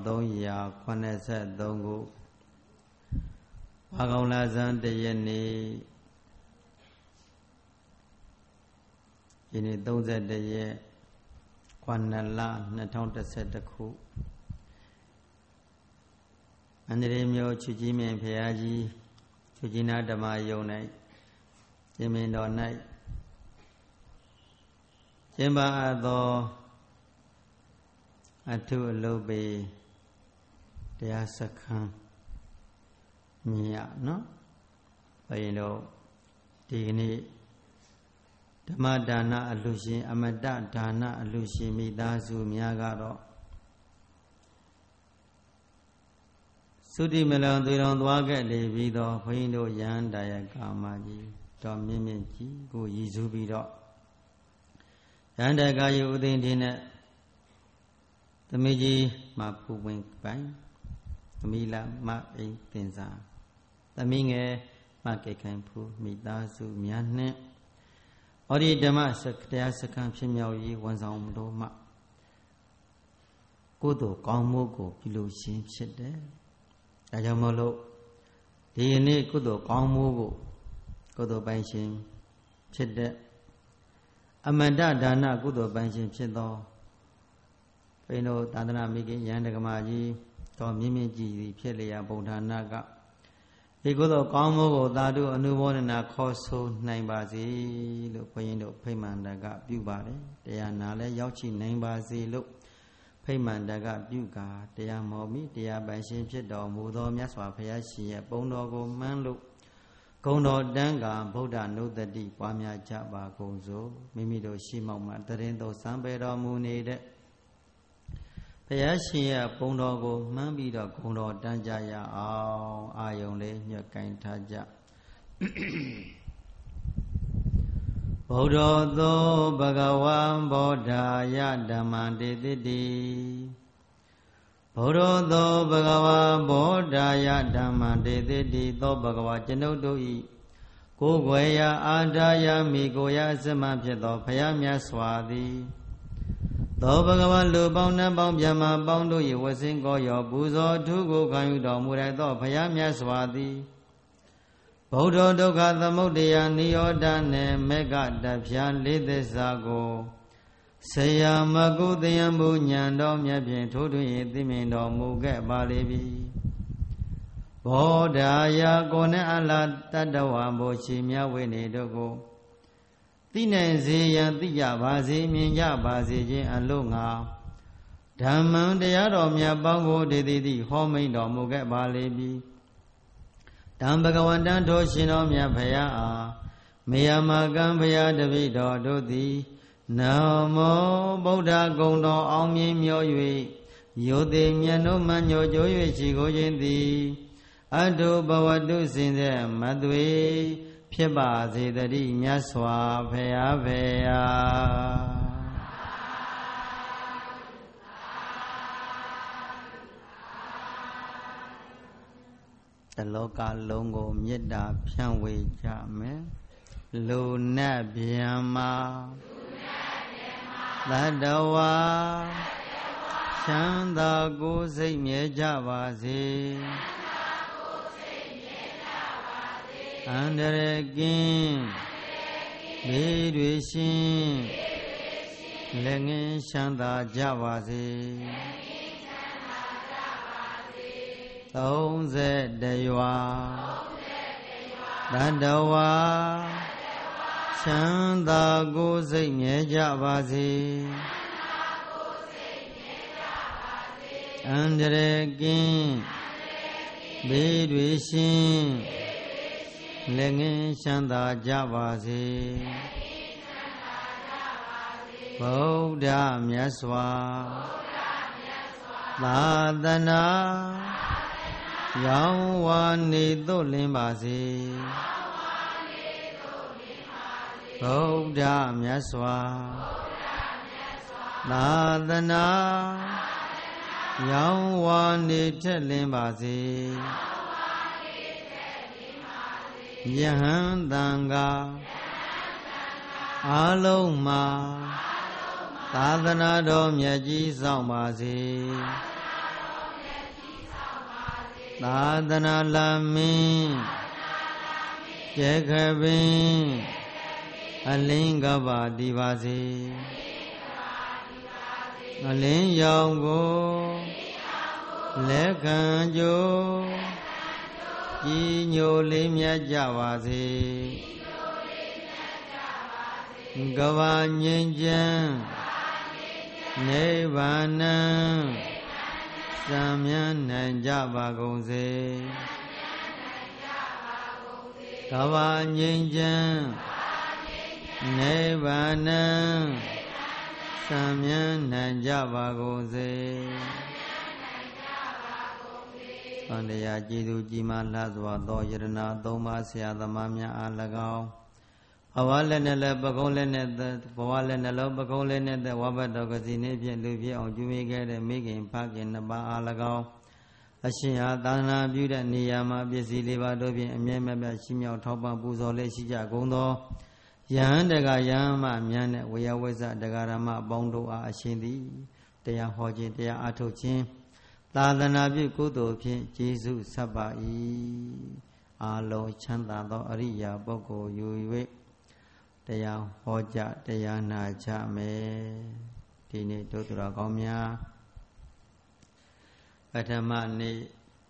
1383ခုဘာကောင်လာဇန်1ရက်နေ့ဒီနေ့31ရက်9လ2011ခုအန္တရာယ်မြို့ချူကြီးမင်းဖရာကြီးချူကြီးနာဓမ္မယုံ၌ရှင်မင်းတော်၌ကျင်းပအပ်သောအထုအလုပ်ပေတရားစခန်းမြင်ရနော်ဘုရင်တို့ဒီကနေ့ဓမ္မဒါနအလှရှင်အမတဒါနအလှရှင်မိသားစုများကတော့သုတိမလံသွေတော်သွားခဲ့လေပြီးတော့ဘုရင်တို့ယန္တာယကာမကြီးတော်မြင့်မြင့်ကြီးကိုရည်စူးပြီးတော့ယန္တကာယဥသိန်းတင်းနဲ့သမီးကြီးမဖူဝင်ပိုင်သမီးလာမအိမ်တင်စာသမီးငယ်မကေခိုင်ဖူမိသားစုများနဲ့ဟောဒီဓမ္မစကတရားစခန်းဖြစ်မြောက်ရေးဝန်ဆောင်လို့မှကိုယ်တော်ကောင်းမှုကိုပြုလို့ရှင်ဖြစ်တယ်။ဒါကြောင့်မလို့ဒီနေ့ကိုယ်တော်ကောင်းမှုကိုကိုယ်တော်ပိုင်ရှင်ဖြစ်တဲ့အမတဒါနကုသိုလ်ပိုင်ရှင်ဖြစ်သောဘုန်းတော်သာသနာမိခင်ယန္တကမာကြီးတော်မြင့်မြင့်ကြည်ဖြစ်လျာဗုဒ္ဓနာကဒီကုသိုလ်ကောင်းမှုကိုသာဓုအနုဘောဒနာခေါ်ဆိုနိုင်ပါစေလို့ဘုန်းတော်ဖိမှန်တကပြုပါတယ်တရားနာလဲရောက်ချနိုင်ပါစေလို့ဖိမှန်တကပြုကာတရားမော်မိတရားပိုင်ရှင်ဖြစ်တော်မူသောမြတ်စွာဘုရားရှင်ရဲ့ပုံတော်ကိုမှန်းလို့ဂုဏ်တော်တန်းကဗုဒ္ဓနုတ္တိပွားများကြပါကုန်စို့မိမိတို့ရှိမောက်မှတရင်တော်စံပေတော်မူနေတဲ့ဘုရားရှင်ရဲ့ပုံတော်ကိုမှန်းပြီးတော့ဂုဏ်တော်တန်းကြရအောင်အာယုံလေးညှက်ကင်ထားကြဗုဒ္ဓသောဘဂဝံဘောဓာယဓမ္မံတေတိတိဘုရောသောဘဂဝါဘောဓာယဓမ္မံတေတိတိသောဘဂဝါကျွန်ုပ်တို့ဤကိုယ်ွယ်ရာအာဒါယမိကိုရာအစမဖြစ်သောဘုရားမြတ်စွာသည်သောဘဂဝါလူပေါင်းနှံပေါင်းမြတ်မပေါင်းတို့၏ဝဆင်းကောရောပူဇော်ထုကိုခံယူတော်မူတဲ့သောဘုရားမြတ်စွာသည်ဗုဒ္ဓဒုက္ခသမုဒယနိရောဓနှင့်မေဃတဖြာလေးသစ္စာကိုဆရာမကုသယံဘုညံတော်မြတ်ဖြင့်ထိုးထွင်း၏သိမြင်တော်မူခဲ့ပါလေပြီဘောဓာယကိုနဲ့အလတတ္တဝံဘုရှိမြဝိနေတို့ကိုသိနိုင်စေရန်သိကြပါစေမြင်ကြပါစေခြင်းအလို့ငါဓမ္မံတရားတော်မြတ်ပေါင်းကိုဒေတိတိဟောမိန်တော်မူခဲ့ပါလေပြီတံဘဂဝန္တံထိုရှင်တော်မြတ်ဖရာအားမေယမကံဖရာတပိတော်တို့သည်နမောဗုဒ္ဓဂုံတော်အောင်မြင်မျော၍ယုတိမြတ်တို့မှညိုကြိုး၍ရှိကိုခြင်းသည်အတုဘဝတုစင်စေမသွေဖြစ်ပါစေတည်းမြတ်စွာဘုရားဖေယာတလောကလုံးကိုမေတ္တာဖြန့်ဝေကြမယ်လူနဲ့ဗျံမာသတ္တဝါချမ်းသာကိုယ်စိတ်မြဲကြပါစေအန္တရာယ်ကင်းဘေးတွေရှင်းလက်ငင်းချမ်းသာကြပါစေ30ရွာသတ္တဝါချမ်းသာကိုယ်စိတ်မြဲကြပါစေအန္တရာယ်ကင်းဘေးတွေရှင်းလက်ငင်းချမ်းသာကြပါစေဗုဒ္ဓမြတ်စွာသာသနာရောင်းဝါနေသို့လင်းပါစေဗုဒ္ဓမြတ်စွာသာသနာရောင်းဝါနေထက်လင်းပါစေယဟန်တန်ဃာအားလုံးမှာသာသနာတော်မြတ်ကြီးဆောင်ပါစေသာသနာလာမင်းကျဲခပင်အလင်းကပါတည်ပါစေအလင်းရောင်ကိုလက်ခံကြိုးကြီးညိုလေးမြတ်ကြပါစေကဘာငြိမ်းချမ်းနိဗ္ဗာန်စံမြန်းနိုင်ကြပါကုန်စေကဘာငြိမ်းချမ်းနိဗ္ဗာန်စံမြန်းနိုင်ကြပါကုန်စေသံတရားကြည်သူကြည်မာလှစွာသောယရဏသုံးပါးဆရာသမားများအား၎င်းဘဝလည်းနဲ့လည်းပကုံးလည်းနဲ့ဘဝလည်းနဲ့လောပကုံးလည်းနဲ့ဝဘတ်တော်ကစီနေဖြင့်လူဖြစ်အောင်ကျွေးခဲ့တဲ့မိခင်ဖခင်နှစ်ပါးအား၎င်းအရှင်ဟာသာသနာပြုတဲ့နေရာမှာပစ္စည်းလေးပါးတို့ဖြင့်အမြဲမပြတ်ရှိမြောက်ထောက်ပံ့ပူဇော်လေးရှိကြကုန်သောယဟန်တကယဟန်မများနဲ့ဝေယဝိဇ္ဇတဂရမအပေါင်းတို့အားအရှင်သည်တရားဟောခြင်းတရားအားထုတ်ခြင်းသာသနာပြုကုသိုလ်ဖြင့်ကျေးဇူးဆက်ပါ၏အာလုံးချမ်းသာသောအရိယာပုဂ္ဂိုလ်ယူ၍တရားဟောကြတရားနာကြမယ်ဒီနေ့တို့သူတော်ကောင်းများပထမနေ့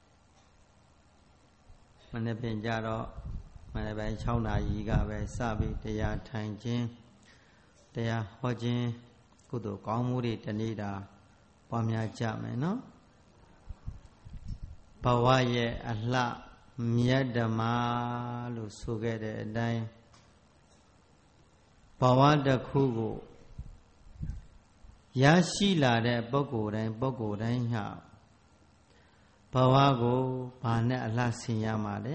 မနေ့ပြင်ကြတော့မနေ့ပိုင်း6နာရီကပဲစပြီးတရားထိုင်ခြင်းတရားဟောခြင်းကုသိုလ်ကောင်းမှုတွေတနေ့တာပွားများကြမယ်နော်ဘဝရဲ့အလှမြတ်ဓမ္မလို့ဆိုခဲ့တဲ့အတိုင်းဘဝတစ်ခုကိုရရှိလာတဲ့ပုဂ္ဂိုလ်တိုင်းဟာဘဝကိုဘာနဲ့အလှဆင်ရမှာလဲ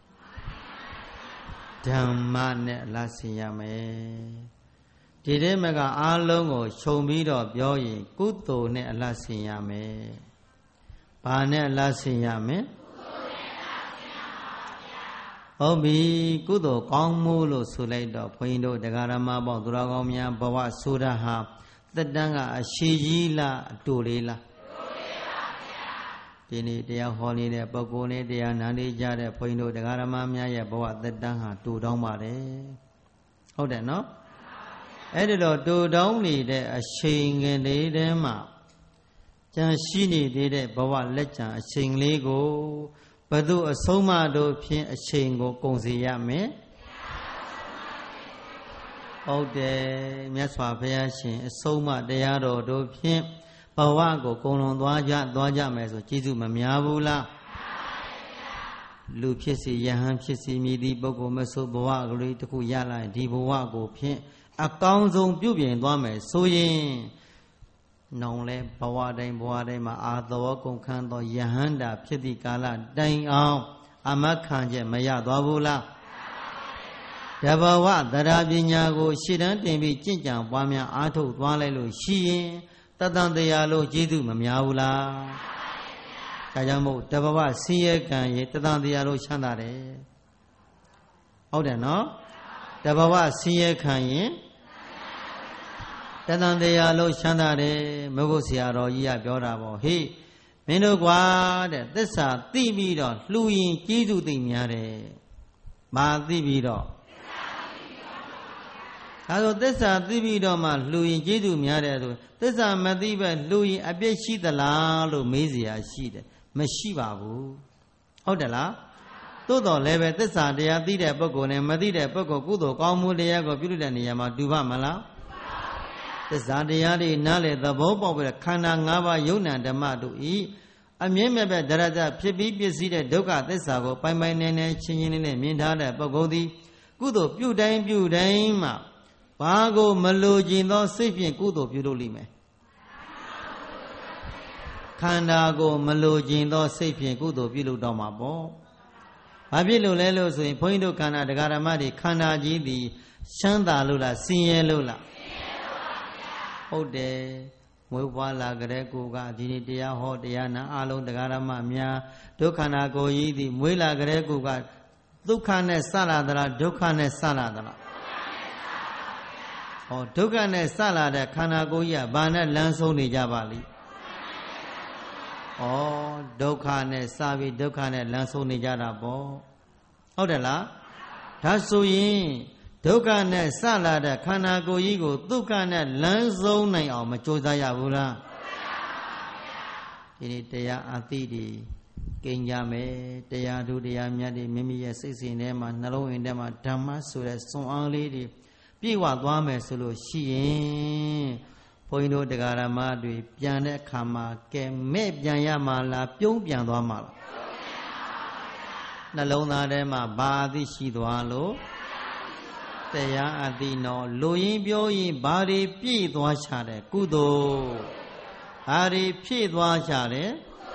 ဓမ္မနဲ့အလှဆင်ရမယ်ဒီထဲမှာကအားလုံးကိုခြုံပြီးတော့ပြောရင်ကုသိုလ်နဲ့အလှဆင်ရမယ်ဘာနဲ့အလှဆင်ရမယ်ဟုတ်ပြီကုသိုလ်ကောင်းမှုလို့ဆိုလိုက်တော့ဘုန်းကြီးတို့တရားဓမ္မပေါင်းသူတော်ကောင်းများဘဝဆိုတာဟာသက်တမ်းကအရှိကြီးလားအတူလေးလားဒီနေ့တရားဟောနေတဲ့ပုဂ္ဂိုလ်နဲ့တရားနာနေကြတဲ့ဘုန်းကြီးတို့တရားဓမ္မများရဲ့ဘဝသက်တမ်းဟာတူတောင်းပါတယ်ဟုတ်တယ်နော်အဲ့ဒီတော့တူတောင်းနေတဲ့အချိန်ငယ်လေးတည်းမှာကြံရှိနေသေးတဲ့ဘဝလက်ကြံအချိန်လေးကိုဘယ်သူအဆုံးမတို့ဖြင့်အချိန်ကိုကုန်စေရမယ်ဟုတ်တယ်မြတ်စွာဘုရားရှင်အဆုံးမတရားတော်တို့ဖြင့်ဘဝကိုကုန်လွန်သွားကြမယ်ဆိုကျေးဇူးမများဘူးလားလူဖြစ်စီယဟန်ဖြစ်စီမြည်သည့်ပုဂ္ဂိုလ်မဆိုဘဝကလေးတစ်ခုရလာရင်ဒီဘဝကိုဖြင့်အကောင်းဆုံးပြုပြင်သွားမယ်ဆိုရင်နောင်လဲဘဝတိုင်းမှာအာသောကုန်ခန်းသောယဟန္တာဖြစ်သည့်ကာလတိုင်အောင်အမခံချက်မရသွားဘူးလားတဘဝသရပညာကိုရှေ့တန်းတင်ပြီးကြင့်ကြံပွားများအားထုတ်သွားလိုက်လို့ရှိရင်တသံတရားလို့ကျေးဇူးမများဘူးလားဒါကြောင့်မို့တဘဝဆင်းရဲကံရေတသံတရားလို့ချမ်းသာတယ်ဟုတ်တယ်နော်တဘဝဆင်းရဲခံရင်တသံတရားလို့ချမ်းသာတယ်မဟုတ်ဆရာတော်ကြီးကပြောတာပေါ့ဟေးမင်းတို့ကွာတဲ့သစ္စာသိပြီးတော့လှူရင်ကျေးဇူးသိများတယ်မာသိပြီးတော့ဒါဆိုသစ္စာသိပြီးတော့မှလှူရင်ကျေးဇူးများတယ်ဆိုသစ္စာမသိပဲလှူရင်အပြစ်ရှိသလားလို့မေးเสียရှိတယ်မရှိပါဘူးဟုတ်တယ်လားသို့တော်လည်းပဲသစ္စာတရားသိတဲ့ပုဂ္ဂိုလ်နဲ့မသိတဲ့ပုဂ္ဂိုလ်ကုသိုလ်ကောင်းမှုတရားကိုပြုလုပ်တဲ့နေရာမှာတူပါမလားသစ္စာတရားတွေနားလေသဘောပေါက်ပြီးခန္ဓာ၅ပါးယုံနာဓမ္မတို့ဤအမြင့်မြတ်ဒရကြဖြစ်ပြီးပြည့်စည်တဲ့ဒုက္ခသစ္စာကိုပိုင်ပိုင်နိုင်နိုင်ချင်းချင်းနဲ့မြင်ထားတဲ့ပုဂ္ဂိုလ်သည်ကုသိုလ်ပြုတိုင်းမှာဘာကိုမလိုချင်သောစိတ်ဖြင့်ကုသိုလ်ပြုလုပ်လိမ့်မယ်ခန္ဓာကိုမလိုချင်သောစိတ်ဖြင့်ကုသိုလ်ပြုလုပ်တော့မှာပေါ့ဘာဖြစ်လို့လဲလို့ဆိုရင်ဘုန်းကြီးတို့ခန္ဓာတရားဓမ္မတွေခန္ဓာကြီးသည်ချမ်းသာလို့လားဆင်းရဲလို့လားဟုတ်တယ်မွေးဖွားလာကြတဲ့ကိုကဒီနေ့တရားဟောတရားနာအလုံးတရားဓမ္မများဒုက္ခနာကိုကြီးသည်မွေးလာကြတဲ့ကိုကဒုက္ခနဲ့စလာသလားဒုက္ခနဲ့စလာသလားဟောဒုက္ခနဲ့စလာတဲ့ခန္ဓာကိုယ်ကြီးကဘာနဲ့လမ်းဆုံးနေကြပါလိဟဒုက္ခနဲ့စပြီးဒုက္ခနဲ့လမ်းဆုံးနေကြတာပေါ့ဟုတ်တယ်လားဒါဆိုရင်ဒုက္ခနဲ့စလာတဲ့ခန္ဓာကိုယ်ကြီးကိုဒုက္ခနဲ့လမ်းဆုံးနိုင်အောင်မကြိုးစားရဘူးလားဒီနေ့တရားအသိတွေကိန်းကြမယ်တရားဓုတရားမြတ်တွေမိမိရဲ့စိတ်စဉ်ထဲမှာနှလုံးအိမ်ထဲမှာဓမ္မဆိုတဲ့စွမ်းအားလေးတွေပြည့်ဝသွားမယ်ဆိုလို့ရှိရင်ဘုန်းကြီးတို့တရားဓမ္မတွေပြန်တဲ့အခါမှာကဲမဲ့ပြန်ရမှာလားပြုံးပြန်သွားမှာလားနှလုံးသားထဲမှာဘာအသိရှိသွားလို့တရားအသိနော်လူရင်းပြောရင်ဘာတွေပြည့်သွားချတယ်ကုသိုလ်ဘာတွေဖြည့်သွားချတယ်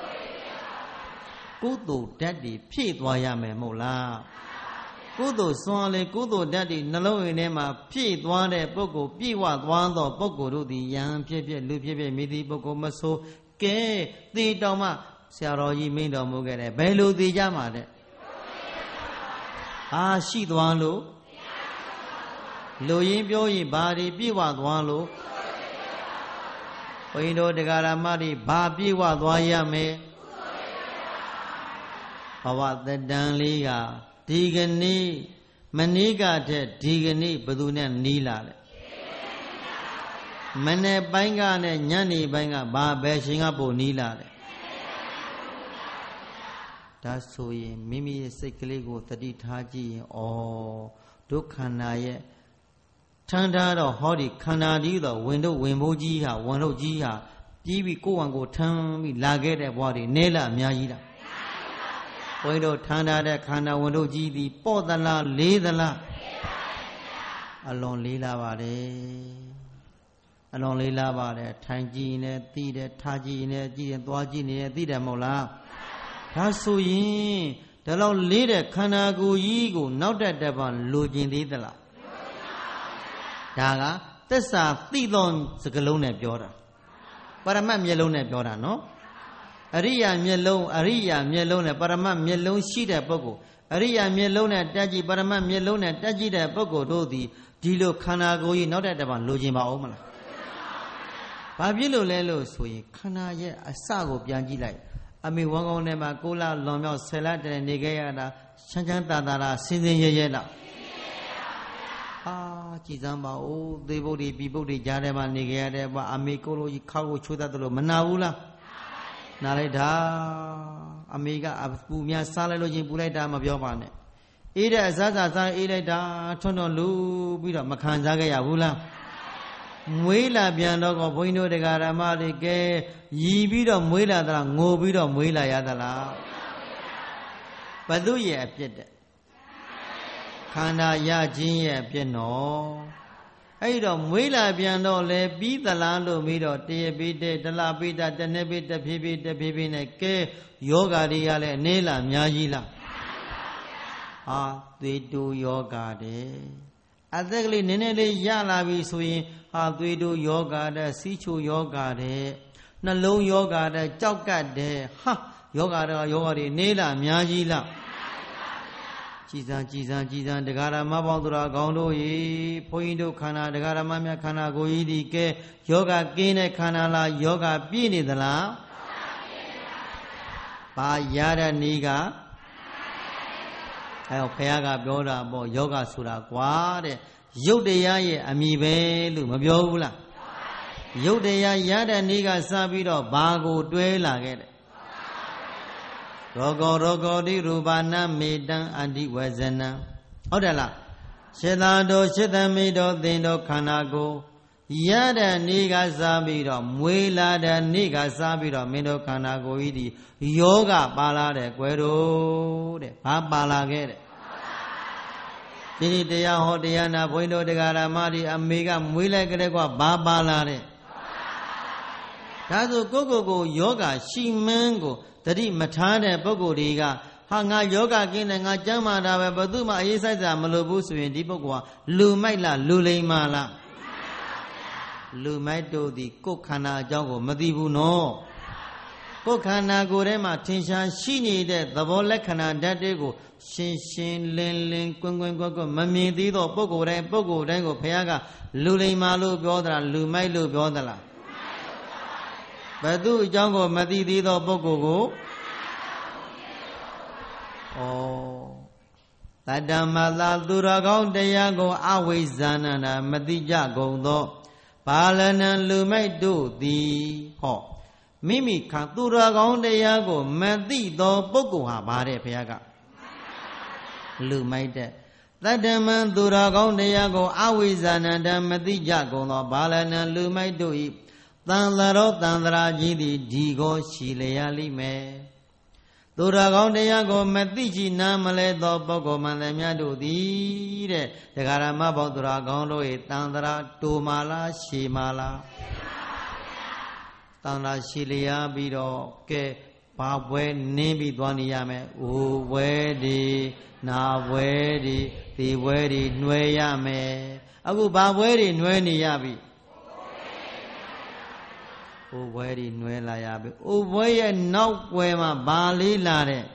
ကုသိုလ်ဓာတ်တွေဖြည့်သွားရမယ်မဟုတ်လားကုသိုလ်စွမ်းလေကုသိုလ်ဓာတ်တွေနှလုံးထဲမှာဖြည့်သွားတဲ့ပုဂ္ဂိုလ်ပြည့်ဝသွားသောပုဂ္ဂိုလ်တို့သည်ယံဖြစ်ဖြစ်လူဖြစ်ဖြစ်မိသည့်ပုဂ္ဂိုလ်မဆိုကဲသေတော်မှဆရာတော်ကြီးမိန့်တော်မူခဲ့တယ်ဘယ်လိုသေကြမှာတဲ့ရှိသွားလို့လူရင်းပြောရင်ဘာတွေပြည့်ဝသွားလို့ဘုန်းကြီးတို့တရားဓမ္မတွေဘာပြည့်ဝသွားရမယ်ဘဝတတန်လေးကဒီကနေ့မနေ့ကတည်းဒီကနေ့ဘယ်သူနဲ့နီးလာလဲမနေ့ပိုင်းကနဲ့ညနေပိုင်းကဘာဘယ်ရှင်ကပို့နီးလာလဲဒါဆိုရင်မိမိရဲ့စိတ်ကလေးကိုတတိထားကြည့်ရင်ဒုက္ခနာရဲ့ထမ်းထားတော့ဟောဒီခန္ဓာကြီးတော့ဝင်တို့ဝင်ဖို့ကြီးဟာဝင်တို့ကြီးဟာပြီးပြီးကိုယ်ဝန်ကိုထမ်းပြီးလာခဲ့တဲ့ဘဝတွေနဲလာအများကြီးလားဘုန်းကြီးတို့ထမ်းထားတဲ့ခန္ဓာဝင်တို့ကြီးသည်ပေါ့သလားလေးသလားအလွန်လေးလာပါတယ်အလွန်လေးလာပါတယ်ထိုင်ကြည့်နေသိတယ်ထားကြည့်နေကြည့်ရင်သွားကြည့်နေသိတယ်မဟုတ်လားဒါဆိုရင်ဒါလောက်လေးတဲ့ခန္ဓာကိုယ်ကြီးကိုနောက်တပတ်လိုချင်သေးသလားဒါကသစ္စာသိသောစကားလုံးနဲ့ပြောတာပရမတ်မျက်လုံးနဲ့ပြောတာနော်အရိယာမျက်လုံးနဲ့ပရမတ်မျက်လုံးရှိတဲ့ပုဂ္ဂိုလ်အရိယာမျက်လုံးနဲ့တက်ကြည့်ပရမတ်မျက်လုံးနဲ့တက်ကြည့်တဲ့ပုဂ္ဂိုလ်တို့သည်ဒီလိုခန္ဓာကိုယ်ကြီးနောက်တပတ်လိုချင်ပါဦးမလားဘာဖြစ်လို့လဲလို့ဆိုရင်ခန္ဓာရဲ့အစကိုပြန်ကြည့်လိုက်အမေဝမ်းကောင်းထဲမှာ6 လလွန်မြောက်10 လတည်းနေခဲ့ရတာချမ်းချမ်းသာသာလားစင်စင်ရဲရဲလားကြည်စမ်းပါဦးသေဘုဒ္ဓီပြီဘုဒ္ဓီကြားထဲမှာနေခဲ့ရတဲ့ဘအမေကိုလိုကြီးခါကိုချိုးတတ်တယ်လို့မနာဘူးလားနားလိုက်တာအမေကအပူများစားလိုက်လို့ချင်းပူလိုက်တာမပြောပါနဲ့အေးတဲ့အစားစားအေးလိုက်တာထွန်းထွန်းလူပြီးတော့မခံစားခဲ့ရဘူးလားမွေးလာပြန်တော့ဘုန်းကြီးတို့တရားဓမ္မတွေကဲရည်ပြီးတော့မွေးလာသလားငိုပြီးတော့မွေးလာရသလားဘသူရဲ့အပြစ်တဲ့ခန္ဓာရခြင်းရဲ့အပြစ်နော်အဲ့တော့မွေးလာပြန်တော့လေပြီးသလားလို့ပြီးတော့တရပိတတလပိတတနေ့ပိတဖြည်းဖြည်းနဲ့ကဲယောဂါတွေကလည်းအနေလားအများကြီးလားသွေးတိုးယောဂါတဲ့အသက်ကလေးနည်းနည်းလေးရလာပြီဆိုရင်သွေးတိုးယောဂါတဲ့စီးချိုယောဂါတဲ့နှလုံးယောဂါတဲ့ကြောက်ကတ်တဲ့ယောဂါတွေနေလားအများကြီးလားကြည်စံတရားဓမ္မပေါင်းသူတော်ကောင်းတို့၏ဘုန်းကြီးတို့ခန္ဓာတရားဓမ္မများခန္ဓာကိုယ်ကြီးဒီကဲယောဂကင်းတဲ့ခန္ဓာလားယောဂပြည့်နေသလားဘာရတဲ့နည်းကဖခင်ကပြောတာပေါ့ယောဂဆိုတာကွာတဲ့ရုပ်တရားရဲ့အမိပဲလို့မပြောဘူးလားရုပ်တရားရတဲ့နည်းကစပြီးတော့ဘာကိုတွဲလာခဲ့တဲ့ရောဂောတိရူပနာမေတံအန္တိဝဇနံဟုတ်တယ်လားစေတတော်စေတမိတော်သင်တော်ခန္ဓာကိုရတဲ့နေ့ကစားပြီးတော့မွေးလာတဲ့နေ့ကစားပြီးတော့မင်းတို့ခန္ဓာကိုယ်ကြီးဒီယောဂပါလာတဲ့ကွယ်တို့တဲ့ဘာပါလာခဲ့တဲ့ဒီနေ့တရားဟောတရားနာဘုန်းကြီးတို့တရားဓမ္မတွေအမေကမွေးလိုက်ကြတဲ့ကွာဘာပါလာတဲ့ဒါဆိုကိုယောဂရှိမှန်းကိုတတိမထားတဲ့ပုဂ္ဂိုလ်တွေကငါယောဂကင်းတယ်ငါကျမ်းမာတာပဲဘယ်သူမှအေးဆိုင်စာမလိုဘူးဆိုရင်ဒီပုဂ္ဂိုလ်ကလူမိုက်လားလူလိမ္မာလားလူမိုက်တို့သည်ကိုယ်ခန္ဓာအကြောင်းကိုမသိဘူးနော်ကိုယ်ခန္ဓာကိုယ်ထဲမှာထင်ရှားရှိနေတဲ့သဘောလက္ခဏာဓာတ်တွေကိုရှင်းလင်းကွန်းမမြင်သေးသောပုဂ္ဂိုလ်တိုင်းကိုဘုရားကလူလိမ္မာလို့ပြောသလားလူမိုက်လို့ပြောသလား Badu Jango Madi Dido Bogo. Oh. Tadamala Duragong Dayago Awizana Madija Gondo. Palana Lumai do the ho. Mimi Katuragong Dayago Madi do Bogo Habare Piaga. Lumai de. Tadaman Duragong Dayago Awizana Madija Gondo. Palana Lumai do it. Tanlaro Tandraji Digo Shileali me. Duragong Dayago Matiji Namale do Bogo Mandamiado di the Garamabo Duragondo e Tandra Tumala Shimala Tandra Shilia Bido Ke Pabwe Nibi Dwaniame Uwedi Na Wedi Di Wedi Nweyame Agu Babwedi Nweni Yabi Uwedi Nwela Yabi Uweye no Wema Bali Lade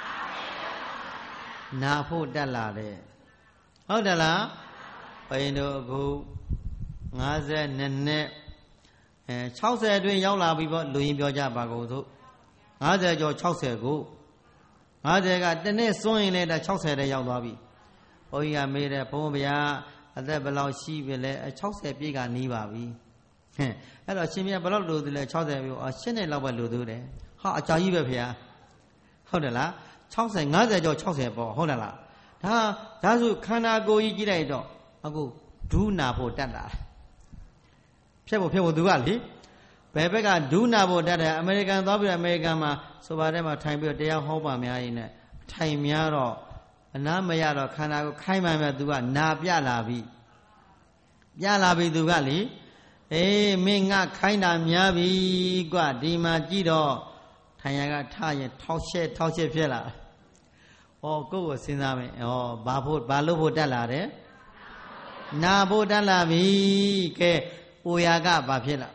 Nafu Dalade Hodala Payno Go Naze Nene Chause doing Yola Bibo Louis Bioja Bago Naze Jo Chause go Naze got the next swing later Chause the Yalabi Oya made a Pomia at the below she will a Chause big and Nibabi. Hello, Chimia Balo do the Chause or Shene Lava Ludu. How a child here? Hodala, Chause another Jo Chause for Hodala. That's who can I go eat it. I go do Napo Dada. People do Ali. Pepega do Nabo Dada, American W American, so whatever time they are home in a time yaro. Namayaro can I go Kaima do a Nabialabi. Yalabi do Gali. Eh, Minga kinda Miabi, Guadima Gido, Tayaga Taya, Toshe Fella. Oh, go Sinami, oh, Babu Balubo Dalare. Nabo Dalavi, Ke Uyaga Bapilla.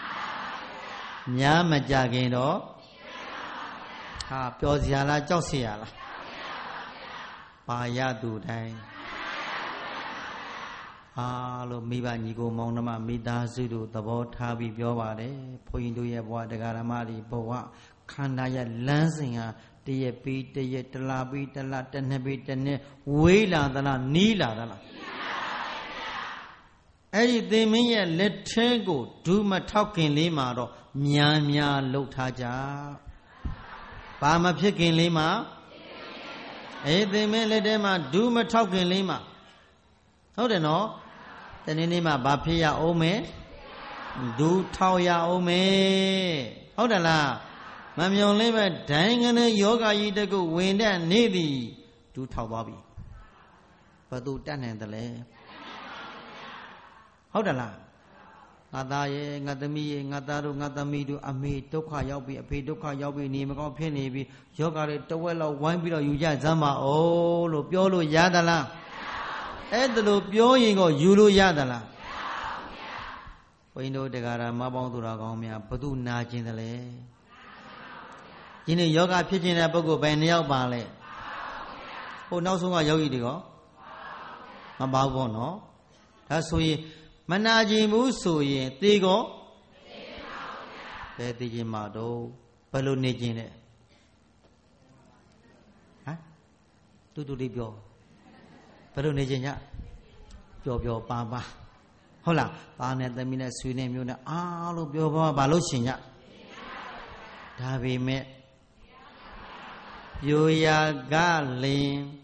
Nyama Jagino. Ah, Piosiala Josiala. Payadu Day. Lo Miba Nigo Monama Mida Zudu, the Botabi Biovade, Poindu Yawa, the Garamari, Boa, Kandaya Lansinger, the Epit, the Yetalabi, the Latin Habit, and Wela, the La Nila. They may let go, do my talking lima, Mia Lotaja. Pama picking lima. They may let them do my talking lima. How do you know? The Nima Bapia Ome Do Tauya Ome. How the la? Mammy liver dang and a yoga eat a good wind and navy. Do Taubabi. But do Dan and the lay. How the la? Nadaye, Nadami, Nadaru, Nadamidu, Ami, Toka Yobi, a Pedoka Yobi, Nimako Penny, Yoga, Towella, one bit of Yuja Zama, oh, Lopiolo Yadala. Edlo Pioing or Yulu Yadala. We know the Gara Mabon Duragomia, Padu Naj in the lay. In a yoga pitching a bogo by Neo Ballet. Oh, now so are Yogi Digo? Mababo no. That's we Manaji Musu, Tigo. There Digimado, Balunijin. Huh? To the bio. Perunejanya, Pio Baba. Hola, Panet the Mina Swine Muna, Alu Bioba Balusinya. Davi met Puya Galin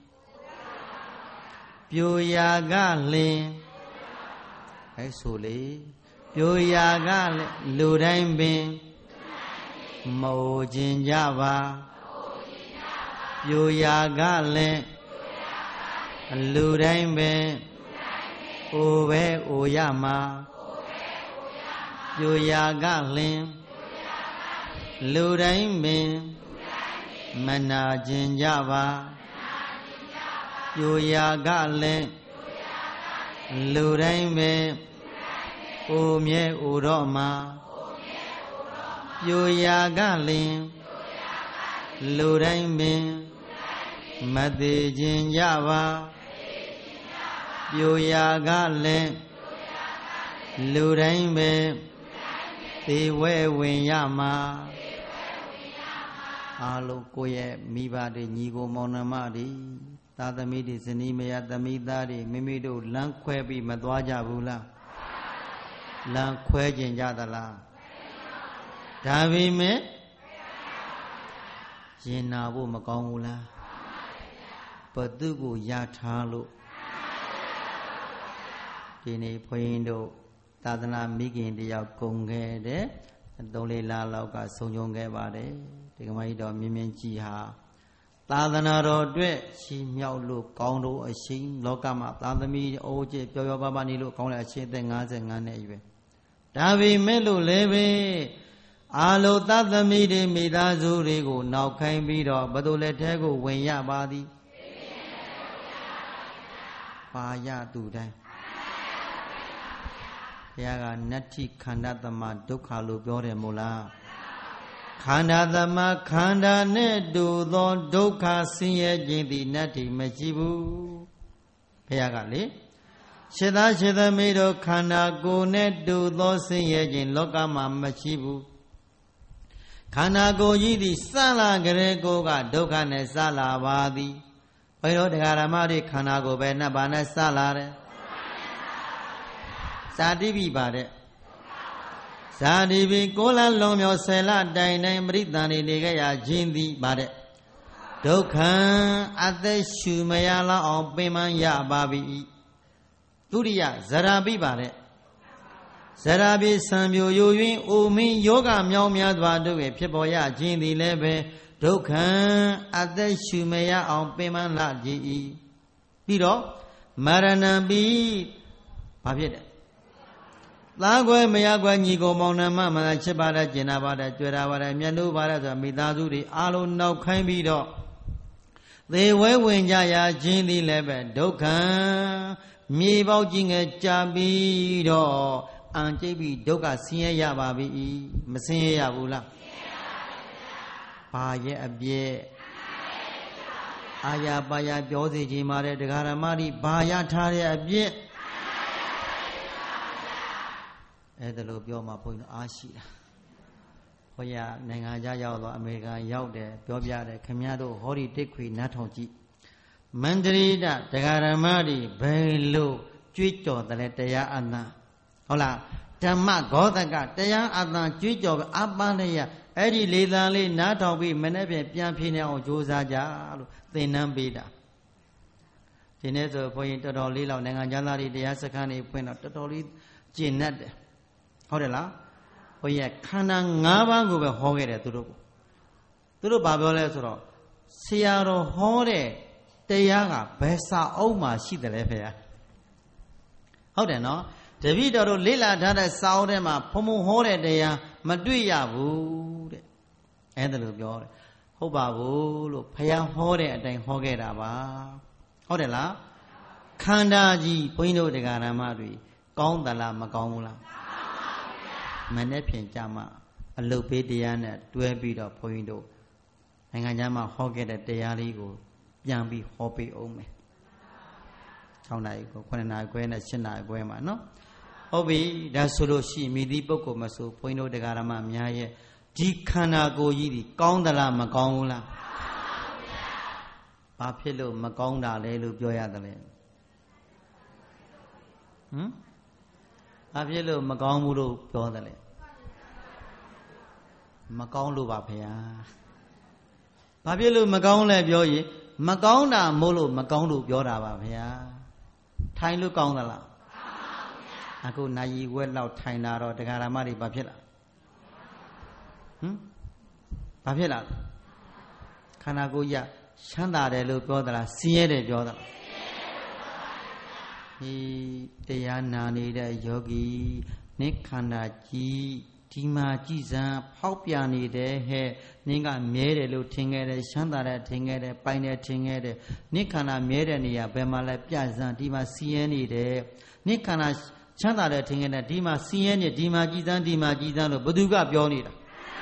Exuli Puya Gal Ludain Bin Mojin Java Puya Galin Ludain Bin Uwe Uyama Puya Galin Ludain Bin Manajin Java Puya Galin Ludain Bin Umye Uroma Puya Galin Ludain Bin Madijin Java Puya Galin Ludain Bin သေဝဲဝင်ရမှာအားလုံးကိုယ့်ရဲ့မိဘတွေညီကိုမောင်နှမတွေသာသမီတွေဇနီးမယားသမီးသားတွေမိမိတို့လမ်းခွဲပြီးမသွားကြဘူးလားလမ်းခွဲကျင်ကြသလားဒါပေမဲ့ရင်နာဖို့မကောင်းဘူးလားဘသူကိုရထားလို့ဒီနေ့ဘုန်းကြီးတို့သာသနာမိခင်တယောက်ကုန်ခဲ့တဲ့3-4 လလောက်ကဆုံးရှုံးခဲ့ပါတယ်ဒီကမကြီးတော်မြင်မြင်ကြည်ဟာသာသနာတော်အတွက်ရှီမြောက်လို့ကောင်းလို့အရှိန်လောကမှာသာသမီအိုးကျပျော်ပျော်ပါပါနေလို့ကောင်းတဲ့အရှိန်သက်55နှစ်အရွယ်ဒါပေမဲ့လို့လည်းပဲအာလုံးသာသမီတွေမိသားစုတွေကိုနောက်ခိုင်းပြီးတော့ဘယ်သူလက်ထဲကိုဝင်ရပါသည်ပါရသူတိုင်းဘုရားကနတ္ထိခန္ဓာသမဒုက္ခလို့ပြောတယ်မို့လားခန္ဓာသမခန္ဓာနဲ့တူသောဒုက္ခဆင်းရဲခြင်းသည်နတ္ထိမရှိဘူးဘုရားကလေရှင်းသားရှင်းသမီးတို့ခန္ဓာကိုယ်နဲ့တူသောဆင်းရဲခြင်းလောကမှာမရှိဘူးခန္ဓာကိုယ်ကြီးသည်စလာကြတဲ့ကိုယ်ကဒုက္ခနဲ့စလာပါသည်ဘယ်လိုတရားဓမ္မတွေခန္ဓာကိုယ်ပဲနဲ့ဘာနဲ့စလာတယ်ဇာတိပိပါတဲ့ဇာတိပိကိုလလုံးမြော10လတိုင်တိုင်ပရိသန္တိနေခဲ့ရခြင်းသည်ပါတဲ့ဒုက္ခအသက်ရှူမရလောက်အောင်ပင်ပန်းရပါပြီဒုတိယဇရာပိပါတဲ့ဇရာပိဆံပြိုယို၍အိုမင်းယောဂမြောင်းများစွာတို့ရဲ့ဖြစ်ပေါ်ရခြင်းသည်လည်းပဲဒုက္ခအသက်ရှူမရအောင်ပင်ပန်းလာကြည်ပြီးတော့မရဏံပိဘာဖြစ်တယ်သားကွယ်မယားကွယ်ညီကိုမောင်နှမမသာချစ်ပါတဲ့ကျင်နာပါတဲ့ကြွယ်တာပါတဲ့မျက်နှာပါတဲ့ဆိုမိသားစုတွေအားလုံးနောက်ခိုင်းပြီးတော့သေဝဲဝင်ကြရခြင်းသည်လည်းပဲဒုက္ခမြေပေါက်ကြီးငယ်ကြာပြီးတော့အံကျိတ်ပြီးဒုက္ခဆင်းရဲရပါပြီမဆင်းရဲရဘူးလားဘာရဲ့အပြည့်အာရပါရပြောစီခြင်းမှာတဲ့တရားဓမ္မတွေဘာရထားတဲ့အပြည့်အဲ့ဒါလို့ပြောမှဘုန်းကြီးတို့အားရှိတာဘုရားနိုင်ငံခြားရောက်တော့အမေရိကန်ရောက်တယ်ပြောပြတယ်ခင်ဗျားတို့ဟောဒီတိတ်ခွေနားထောင်ကြည့်မန္တရိဒတရားဓမ္မတွေဘယ်လိုကြွေးကြော်တယ်တရားအနံဟုတ်လားဓမ္မဂောသကတရားအနံကြွေးကြော်အပန်းလေးရအဲ့ဒီလေသံလေးနားထောင်ပြီးမနေ့ပြန်ဖြေနေအောင်ကြိုးစားကြလို့သင်နှမ်းပေးတာဒီနေ့ဆိုဘုန်းကြီးတော်တော်လေးလောက်နိုင်ငံခြားသားတွေတရားစခန်းတွေဖွင့်တော့တော်တော်လေးကျင့်တတ်တယ်ဟုတ်တယ်လားဘုရားခန္ဓာ5ပါးကိုပဲဟောခဲ့တယ်သူတို့ဘာပြောလဲဆိုတော့ဆရာတော်ဟောတဲ့တရားကဘယ်စာအုပ်မှာရှိတယ်လဲဖေ။ဟုတ်တယ်နော်တပည့်တော်တို့လေ့လာထားတဲ့စာအုပ်ထဲမှာဘုံဘုံဟောတဲ့တရားမတွေ့ရဘူးတဲ့။အဲ့ဒါလို့ပြောတယ်။ဟုတ်ပါဘူးလို့ဘုရားဟောတဲ့အတိုင်းဟောခဲ့တာပါ။ဟုတ်တယ်လား။ခန္ဓာကြီးဘုန်းကြီးတို့တရားဓမ္မတွေကောင်းသလားမကောင်းဘူးလား။မနေ့ဖြင့်ကြမှာအလုတ်ပေးတရားနဲ့တွဲပြီးတော့ဘုန်းကြီးတို့နိုင်ငံခြားမှာဟောခဲ့တဲ့တရားလေးကိုပြန်ပြီးဟောပေးအောင်မယ်6နာရီကို9နာရီခွဲနဲ့10နာရီခွဲမှာနော်ဟုတ်ပြီဒါဆိုလို့ရှိမိသည့်ပုဂ္ဂိုလ်မဆိုဘုန်းကြီးတို့တရားဓမ္မများရဲ့ဒီခန္ဓာကိုယ်ကြီးဒီကောင်းသလားမကောင်းဘူးလားဘာဖြစ်လို့မကောင်းတာလဲလို့ပြောရတယ်လေဘာဖြစ်လို့မကောင်းဘူးလို့ပြောတယ်လေမကောင်းလို့ပါဗျာဘာဖြစ်လို့မကောင်းလဲပြောရင်မကောင်းတာမို့လို့မကောင်းလို့ပြောတာပါဗျာထိုင်လို့ကောင်းသလားအခုနာယီဝက်လောက်ထိုင်လာတော့တရားဓမ္မတွေဘာဖြစ်လာဘာဖြစ်လာခန္ဓာကိုယ်ရချမ်းသာတယ်လို့ပြောသလားဆင်းရဲတယ်ပြောသလားဒီတရားနာနေတဲ့ယောဂီနိခန္ဓာကြီးဒီမှာကြည်စံဖောက်ပြနေတယ်ဟဲ့နင်းကမြဲတယ်လို့ထင်ခဲ့တယ်ချမ်းသာတယ်ထင်ခဲ့တယ်ပိုင်တယ်ထင်ခဲ့တယ်နိခန္ဓာမြဲတဲ့နေရာဘယ်မှာလဲပြစံဒီမှာစီးရဲနေတယ်နိခန္ဓာချမ်းသာတယ်ထင်ခဲ့တယ်ဒီမှာစီးရဲနေဒီမှာကြည်စံဒီမှာကြည်စံလို့ဘသူကပြောနေတာ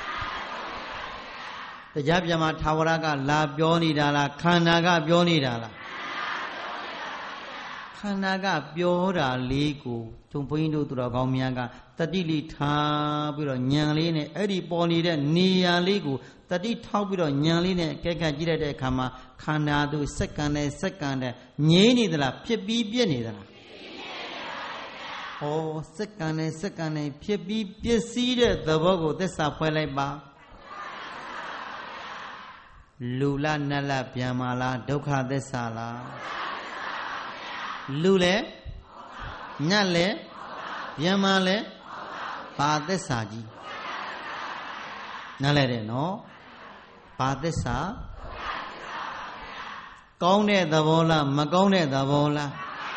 တရားပြန်မှာထာဝရကလာပြောနေတာလားခန္ဓာကပြောနေတာလားခန္ဓာကပြောတာလေးကိုကျုံဘုန်းကြီးတို့သူတော်ကောင်းများကတတိလိထားပြီးတော့ဉာဏ်လေးနဲ့အဲ့ဒီပေါ်နေတဲ့နေရာလေးကိုတတိထောက်ပြီးတော့ဉာဏ်လေးနဲ့ကဲကကြည့်လိုက်တဲ့အခါမှာခန္ဓာတို့စက္ကန့်နဲ့စက္ကန့်နဲ့ငြိမ့်နေသလားဖြစ်ပြီးပြည့်နေသလားဩစက္ကန့်နဲ့စက္ကန့်နဲ့ဖြစ်ပြီးပြည့်စည်တဲ့သဘောကိုသစ္စာဖွဲ့လိုက်ပါလူလားနတ်လားဗျာမာလားဒုက္ခသစ္စာလားလူလဲညတ်လဲဗျာမာလဲဘာသစ္စာကြီးနားလဲတယ်နော်ဘာသစ္စာကောင်းတဲ့သဘောလားမကောင်းတဲ့သဘောလား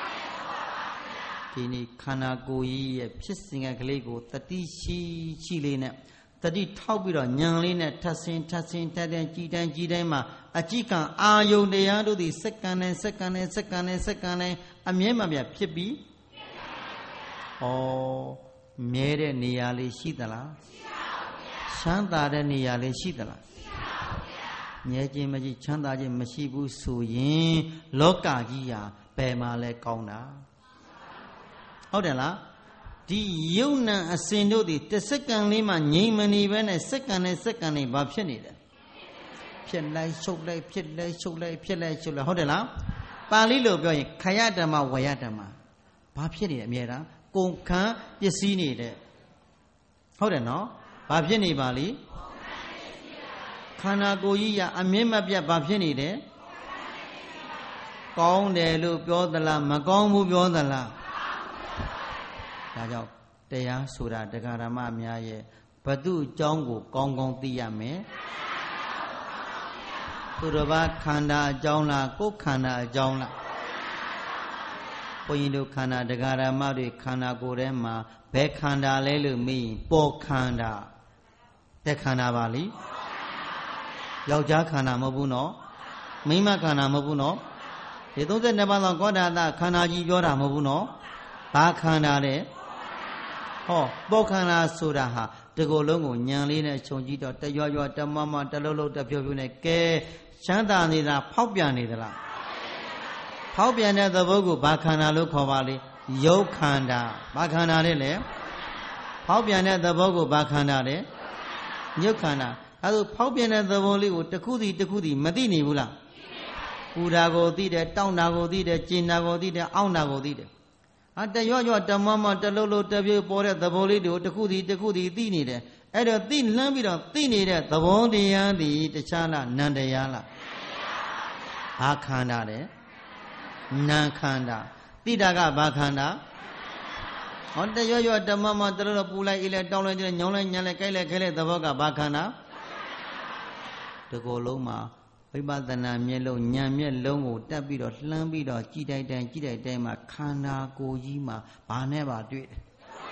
ဒီနေ့ခန္ဓာကိုယ်ကြီးရဲ့ဖြစ်စဉ်ကလေးကိုတတိရှိလေးနဲ့တတိထောက်ပြီးတော့ဉာဏ်လေးနဲ့ထပ်ဆင်းကြည်တိုင်းမှာအကြည့်ကံအာယုန်တရားတို့သည်စက္ကန့်နဲ့စက္ကန့်နဲ့အမြဲမပြတ်ဖြစ်ပြီးဩမြဲတဲ့နေရာလေးရှိသလားချမ်းသာတဲ့နေရာလေးရှိသလားမြဲခြင်းမရှိချမ်းသာခြင်းမရှိဘူးဆိုရင်လောကကြီးဟာဘယ်မှာလဲကောင်းတာဟုတ်တယ်လားဒီယုံနံအစဉ်တို့သည်တစ်စက္ကန့်လေးမှငြိမ်မနေဘဲနဲ့စက္ကန့်နဲ့ဘာဖြစ်နေတယ်ဖြစ်လိုက်ရှုပ်လိုက်ဖြစ်လိုက်ရှုပ်လိုက်ဟုတ်တယ်လားပါဠိလိုပြောရင်ခယဓမ္မဝယဓမ္မဘာဖြစ်နေတယ်အမြဲတမ်းကုန်ခန်းပစ္စည်းနေတဲ့ဟုတ်တယ်နော်ဘာဖြစ်နေပါလိခန္ဓာကိုယ်ကြီးရအမြင့်မပြတ်ဘာဖြစ်နေတယ်ကောင်းတယ်လို့ပြောသလားမကောင်းဘူးပြောသလားဒါကြောင့်တရားဆိုတာတရားဓမ္မများရဲ့ဘသူအကြောင်းကိုကောင်းကောင်းသိရမယ်သူတစ်ပါးခန္ဓာအကြောင်းလားကိုယ်ခန္ဓာအကြောင်းလားဘုန်းကြီးတို့ခန္ဓာတရားဓမ္မတွေခန္ဓာကိုယ်ထဲမှာဘယ်ခန္ဓာလဲလို့မေးရင်ပေါ်ခန္ဓာတဲ့ခန္ဓာပါလိယောက်ျားခန္ဓာမဟုတ်ဘူးနော်မိန်းမခန္ဓာမဟုတ်ဘူးနော်ဒီ32ပါးသောကောဋ္ဌာသခန္ဓာကြီးပြောတာမဟုတ်ဘူးနော်ဘာခန္ဓာလဲဟောပေါ်ခန္ဓာဆိုတာဟာဒီကိုယ်လုံးကိုညံလေးနဲ့ခြုံကြည့်တော့တရွတမမတလုံးတဖြိုးဖြိုးနဲ့ကဲချမ်းသာနေတာဖောက်ပြန်နေသလားဖောက်ပြန်တဲ့သဘောကိုဘာခန္ဓာလို့ခေါ်ပါလိယုတ်ခန္ဓာဘာခန္ဓာလဲလေဖောက်ပြန်တဲ့သဘောကိုဘာခန္ဓာလဲယုတ်ခန္ဓာအဲဒါဖောက်ပြန်တဲ့သဘောလေးကိုတစ်ခုစီမသိနေဘူးလားပူတာကိုသိတယ်တောင့်တာကိုသိတယ်ကျင်တာကိုသိတယ်အောင့်တာကိုသိတယ်တရွတမမတလုံးတပြေပေါ်တဲ့သဘောလေးတွေကိုတစ်ခုစီသိနေတယ်အဲ့တော့သိလှမ်းပြီးတော့သိနေတဲ့သဘောတရားသည်တခြားလားနံတရားလားဘာခန္ဓာလဲနံခန္ဓာသိတာကဘာခန္ဓာဟောတရွတမမတလုံးပူလိုက်အေးလိုက်တောင်းလိုက်ညောင်းလိုက်ညံလိုက်ကြိုက်လိုက်ခဲလိုက်သဘောကဘာခန္ဓာဒီကိုယ်လုံးမှာဝိပဿနာမျက်လုံးဉာဏ်မျက်လုံးကိုတက်ပြီးတော့လှမ်းပြီးတော့ကြည့်တိုက်တိုင်းမှာခန္ဓာကိုယ်ကြီးမှာဘာနဲ့ပါတွေ့တယ်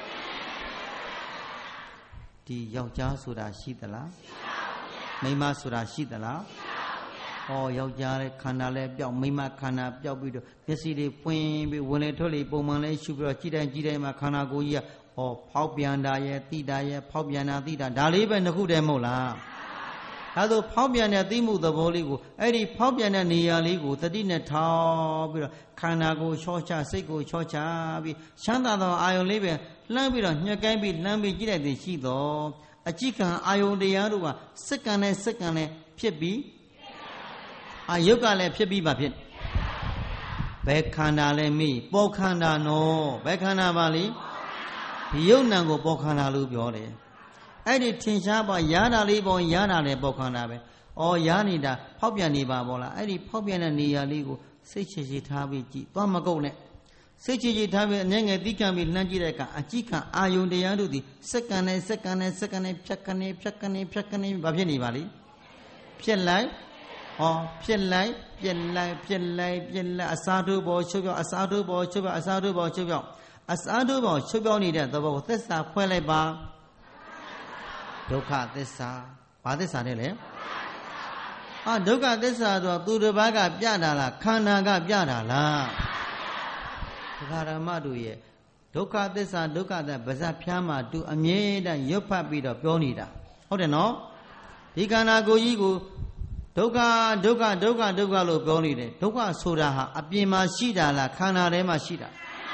ဒီယောက်ျားဆိုတာရှိသလားမိန်းမဆိုတာရှိသလားဟောယောက်ျားရဲ့ခန္ဓာလဲပျောက်မိန်းမခန္ဓာပျောက်ပြီးတော့မျက်စိတွေပွင့်ပြီးဝင်လေထွက်လေပုံမှန်လဲရှုပြီးတော့ကြည့်တိုင်းမှာခန္ဓာကိုယ်ကြီးကဟောဖောက်ပြန်တာရဲ့သိတာရဲ့ဖောက်ပြန်တာသိတာဒါလေးပဲနှစ်ခုတည်းမဟုတ်လားအဲဒါဖောက်ပြန်တဲ့သိမှုသဘောလေးကိုအဲ့ဒီဖောက်ပြန်တဲ့နေရာလေးကိုတတိနဲ့ထောက်ပြီးတော့ခန္ဓာကိုချောချစိတ်ကိုချောချပြီးချမ်းသာသောအာယုန်လေးပဲလှမ်းပြီးတော့ညှက်ကိုင်းပြီးလှမ်းပြီးကြည့်လိုက်သည်ရှိတော့အကြည့်ခံအာယုန်တရားတို့ကစက္ကန့်နဲ့ဖြစ်ပြီးအာယုတ်ကလည်းဖြစ်ပြီးပါဖြစ်ဘယ်ခန္ဓာလဲမိပေါ်ခန္ဓာနော်ဘယ်ခန္ဓာပါလိဒီယုတ်နံကိုပေါ်ခန္ဓာလို့ပြောတယ်အဲ့ဒီထင်ရှားပါရတာလေးပေါ်ရတာလည်းပေါ်ခန္ဓာပဲ။အော်ရနေတာဖောက်ပြန်နေပါဘောလား။အဲ့ဒီဖောက်ပြန်တဲ့နေရာလေးကိုစိတ်ချေထားပြီးကြည့်။သွားမကုတ်နဲ့။စိတ်ချေထားပြီးအငယ်ငယ်သိခံပြီးလှမ်းကြည့်တဲ့အခါအကြည့်ခံအာယုန်တရားတို့သည်စက္ကန့်နဲ့ဖြတ်ကနေဘာဖြစ်နေပါလိ။ဖြစ်လိုက်ဟောဖြစ်လိုက်ပြက်လိုက်အစားတို့ပေါ်ချုပ်ပြောက်အစားတို့ပေါ်ချုပ်ပြောက်အစားတို့ပေါ်ချုပ်ပြောက်နေတဲ့သဘောကိုသစ္စာဖွဲ့လိုက်ပါဒုက္ခသစ္စာဘာသစ္စာလဲလဲဒုက္ခသစ္စာဆိုတော့သူတစ်ပါးကပြတာလားခန္ဓာကပြတာလားတရားဓမ္မတို့ရဲ့ဒုက္ခသစ္စာဒုက္ခသဗဇတ်ဖျားမှာသူအမြဲတမ်းရွတ်ဖတ်ပြီးတော့ပြောနေတာဟုတ်တယ်နော်ဒီခန္ဓာကိုယ်ကြီးကိုဒုက္ခလို့ပြောနေတယ်ဒုက္ခဆိုတာဟာအပြင်မှာရှိတာလားခန္ဓာထဲမှာရှိတာ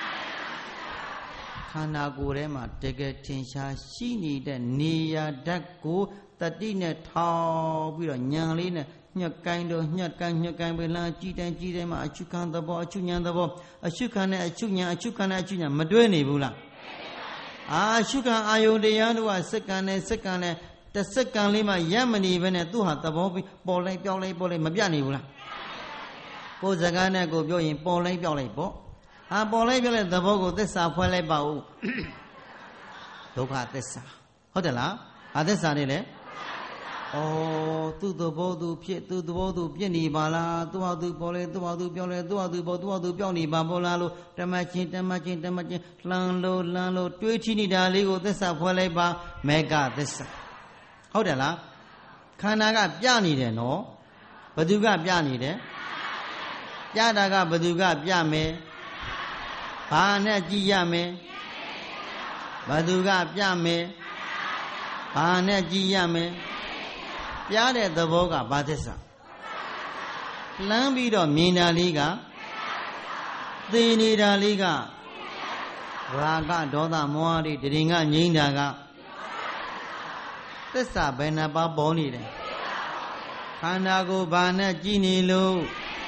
ခန္ဓာကိုယ်ထဲမှာတကယ်ထင်ရှားရှိနေတဲ့နေရာဓာတ်ကိုတတိနဲ့ထောက်ပြီးတော့ဉာဏ်လေးနဲ့ညှက်ကိုင်းတော့ညှက်ကိုင်းပဲလားကြည်တိုင်းမှာအချုပ်ခံသဘောအချုပ်ဉာဏ်သဘောအချုပ်ခံနဲ့အချုပ်ဉာဏ်မတွဲနေဘူးလားအချုပ်ခံအာယုန်တရားတို့ကစက္ကန့်နဲ့တစ်စက္ကန့်လေးမှရပ်မနေဘဲနဲ့သူ့ဟာသဘောပြီးပေါ်လိုက်ပြောင်းလိုက်မပြတ်နေဘူးလားကိုယ်စကားနဲ့ကိုပြောရင်ပေါ်လိုက်ပြောင်းလိုက်ပေါ့ပေါ်လိုက်ပြောင်းလိုက်သဘောကိုသစ္စာဖွဲ့လိုက်ပါဦးဒုက္ခသစ္စာဟုတ်တယ်လားသစ္စာနေလေသူ့သဘောသူဖြစ်သူ့သဘောသူပြည့်နေပါလားသူ့ဟာသူပေါ်လေသူ့ဟာသူပြောင်းလေသူ့ဟာသူပေါ်သူ့ဟာသူပြောင်းနေပါပေါ်လားလို့တမချင်းလှမ်းလို့တွေးထီနေတာလေးကိုသစ္စာဖွဲ့လိုက်ပါမေဃသစ္စာဟုတ်တယ်လားခန္ဓာကပြနေတယ်နော်ဘသူကပြနေတယ်ပြတာကဘသူကပြမယ်ဘာနဲ့ကြည်ရမယ်ဘသူကပြမယ်ဘာနဲ့ကြည်ရမယ်ပြတဲ့သဘောကဘာသစ္စာလမ်းပြီးတော့မြင်တာလေးကသိနေတာလေးကရာဂဒေါသမောဟတွေတရင်ကငြိမ့်တာကသစ္စာဘယ်နှပါးပေါ်နေတယ်ခန္ဓာကိုယ်ဘာနဲ့ကြည်နေလို့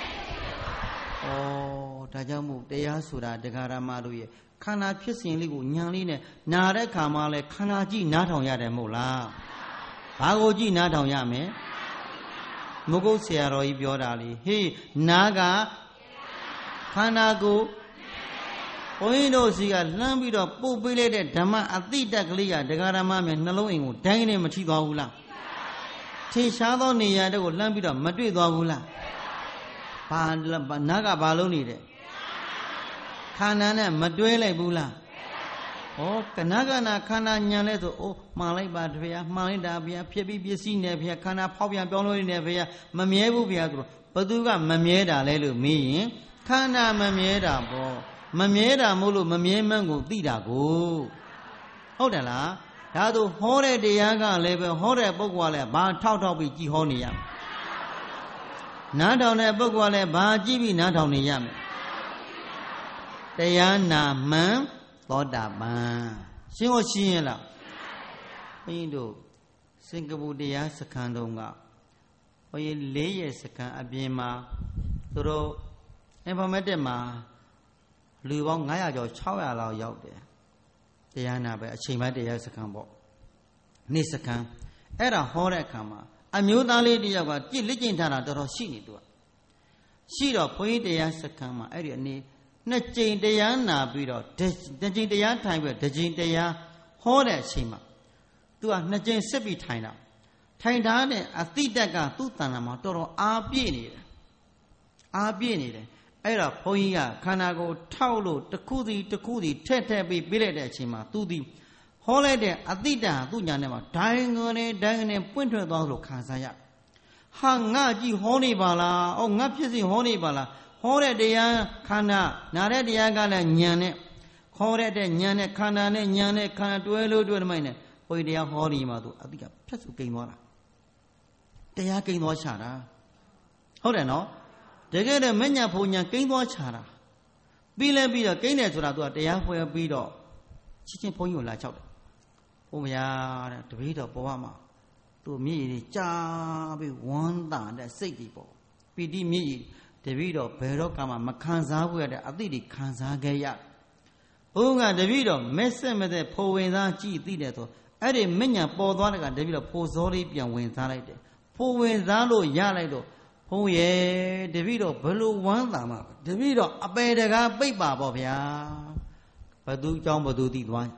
ဒါကြောင့်မို့တရားဆိုတာတရားဓမ္မတို့ရဲ့ခန္ဓာဖြစ်စဉ်လေးကိုဉာဏ်လေးနဲ့နာတဲ့ခါမှလည်းခန္ဓာကြည့်နားထောင်ရတယ်မဟုတ်လားဘာကိုကြည့်နားထောင်ရမလဲမုဂုတ်ဆရာတော်ကြီးပြောတာလေဟေးနားကခန္ဓာကိုယ်ဘုန်းကြီးတို့စီကလှမ်းပြီးတော့ပုတ်ပေးလိုက်တဲ့ဓမ္မအတိတက်ကလေးကတရားဓမ္မမယ်နှလုံးအိမ်ကိုဒိုင်းနဲ့မထိသွားဘူးလားထင်ရှားသောနေရာတွေကိုလှမ်းပြီးတော့မတွေ့သွားဘူးလားဘာနားကဘာလုံးနေတယ်ခန္ဓာနဲ့မတွဲလိုက်ဘူးလားကနာခန္ဓာညံလဲဆိုမှန်လိုက်ပါတဖေမှန်လိုက်တာဗျာဖြစ်ပြီးပစ္စည်းနဲ့ဗျာခန္ဓာဖောက်ပြန်ပြောင်းလို့နေဗျာမမြဲဘူးဗျာဆိုတော့ဘသူကမမြဲတာလဲလို့မေးရင်ခန္ဓာမမြဲတာပေါ့မမြဲတာမို့လို့မမြဲမှန်းကိုသိတာကိုဟုတ်တယ်လားဒါဆိုဟောတဲ့တရားကလည်းပဲဟောတဲ့ပုဂ္ဂိုလ်ကလည်းဘာထောက်ပြီးကြည်ဟောနေရမယ်နားထောင်တဲ့ပုဂ္ဂိုလ်ကလည်းဘာကြည့်ပြီးနားထောင်နေရမယ်တရားနာမှန်သောတာပန်ရှင်းရင်လားဘုန်းကြီးတို့စင်ကာပူတရားစခန်းတုန်းကဘုန်းကြီး4ရက်စခန်းအပြင်မှာသူတို့ informative မှာလူပေါင်း900ကျော်600လောက်ရောက်တယ်တရားနာပဲအချိန်ပိုင်းတရားစခန်းပေါ့နေ့စခန်းအဲ့ဒါဟောတဲ့အခါမှာအမျိုးသားလေးတယောက်ကကြည့်လက်ကျင့်ထားတာတော်တော်ရှိနေသူကရှိတော့ဘုန်းကြီးတရားစခန်းမှာအဲ့ဒီအနေနှစ်ကြိမ်တရားနာပြီးတော့တစ်ကြိမ်တရားထိုင်ပြီးတစ်ကြိမ်တရားဟောတဲ့အချိန်မှာသူကနှစ်ကြိမ်စစ်ပြီးထိုင်တာထိုင်ထားတဲ့အတိတက်ကသူ့တဏ္ဍာမှာတော်တော်အားပြည့်နေတယ်အဲ့တော့ဘုန်းကြီးကခန္ဓာကိုယ်ထောက်လို့တစ်ခုစီထက်ပြီးပြလိုက်တဲ့အချိန်မှာသူဒီဟောလိုက်တဲ့အတိတ္တဟာသူ့ညာထဲမှာဒိုင်းကနေပွင့်ထွက်သွားလို့ခံစားရဟာငါကြည့်ဟောနေပါလားငါဖြစ်စီဟောနေပါလားဟောတဲ့တရားခန္ဓာနာတဲ့တရားကလည်းဉာဏ်နဲ့ခေါ်တဲ့ဉာဏ်နဲ့ခန္ဓာနဲ့ဉာဏ်နဲ့ခန္ဓာတွဲလို့မိုင်းနဲ့ဘုရားတရားဟောနေမှာသူအတိကဖြတ်စုကိန်းသွားတာတရားကိန်းသွားချတာဟုတ်တယ်နော်တကယ်တော့မညာဘုံညာကိန်းသွားချတာပြီးတော့ကိန်းတယ်ဆိုတာသူကတရားဖွဲ့ပြီးတော့ချင်းဘုန်းကြီးကိုလာချောက်တယ်ဘုရားတဲ့တပည့်တော်ဘဝမှာသူမြည်ရည်ကြာပြီးဝမ်းသာတဲ့စိတ်တွေပေါ့ပီတိမြည်ရည်တပည့်တော်ဘယ်တော့မှမခံစားဘူးရတဲ့အတိတွေခံစားခဲ့ရဘုန်းကတပည့်တော်မက်ဆက်မတဲ့ဖိုဝင်သားကြည်သိတယ်ဆိုအဲ့ဒီမညာပေါ်သွားတဲ့ကတပည့်တော်ဖိုစောလေးပြန်ဝင်စားလိုက်တယ်ဖိုဝင်စားလို့ရလိုက်တော့ဘုန်းရဲ့တပည့်တော်ဘလို့ဝမ်းသာမှာတပည့်တော်အပေတကားပိတ်ပါပေါ့ဗျာဘသူเจ้าဘသူသိသွား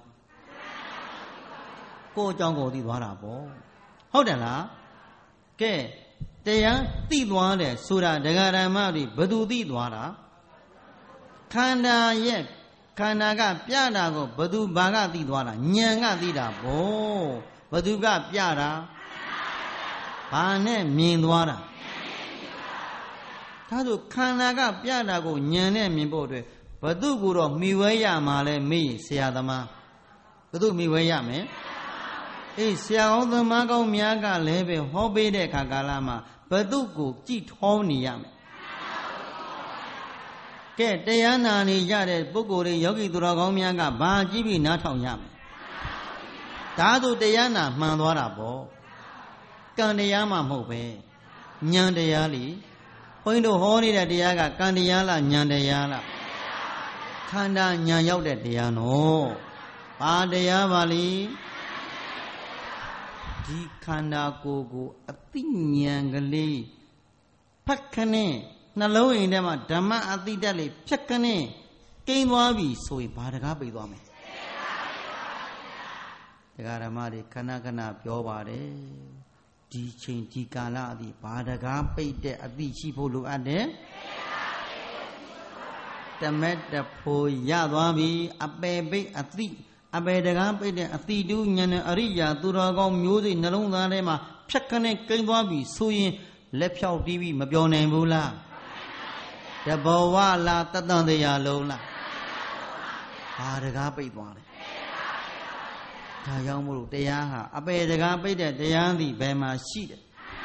ကိုเจ้าကိုသိသွားတာပေါ့ဟုတ်တယ်လားကဲတရားသိသွားတယ်ဆိုတာဒကာရမတွေဘသူသိသွားတာခန္ဓာကပြတာကိုဘသူဘာကသိသွားတာဉာဏ်ကသိတာဗောဘသူကပြတာဘာနဲ့မြင်သွားတာဒါဆိုခန္ဓာကပြတာကိုဉာဏ်နဲ့မြင်ဖို့အတွက်ဘသူကိုတော့မိဝဲရမှာလဲမေးဆရာသမားဘသူမိဝဲရမယ်ဆရာကောင်းသမားကောင်းများကလည်းပဲဟောပေးတဲ့အခါကာလမှာဘယ်သူကိုကြည်ထောနေရမယ်ကဲတရားနာနေကြတဲ့ပုဂ္ဂိုလ်တွေယောဂီသူတော်ကောင်းများကဘာကြည့်ပြီးနားထောင်ရမယ်ဒါဆိုတရားနာမှန်သွားတာပေါ့ကံတရားမှမဟုတ်ပဲဉာဏ်တရားလေဘုန်းကြီးတို့ဟောနေတဲ့တရားကကံတရားလားဉာဏ်တရားလားခန္ဓာဉာဏ်ရောက်တဲ့တရားနော်ဘာတရားပါလိဒီခန္ဓာကိုယ်ကိုအသိဉာဏ်ကလေးဖက်ခနဲ့နှလုံးအိမ်ထဲမှာဓမ္မအသိတတ်လေးဖြက်ခနဲ့ကိန်းသွားပြီဆိုရင်ဘာတကားပိတ်သွားမယ်တရားဓမ္မတွေခဏခဏပြောပါတယ်ဒီချိန်ဒီကာလအသည့်ဘာတကားပိတ်တဲ့အသည့်ရှိဖို့လိုအပ်တယ်တမက်တဖို့ရသွားပြီအပေပိတ်အသည့်အပေတကားပိတ်တဲ့အသည့်တူဉာဏ်နဲ့အရိယာသူတော်ကောင်းမျိုးစိနှလုံးသားထဲမှာဖြက်ခနဲ့ကိန်းသွားပြီဆိုရင်လက်ဖြောက်တီးပြီးမပြောနိုင်ဘူးလားတဘောဝလားတတန်တရားလုံးလားဘာတကားပိတ်သွားလဲဒါကြောင့်မို့လို့တရားဟာအပေတကားပိတ်တဲ့တရားသည်ဘယ်မှာရှိတယ်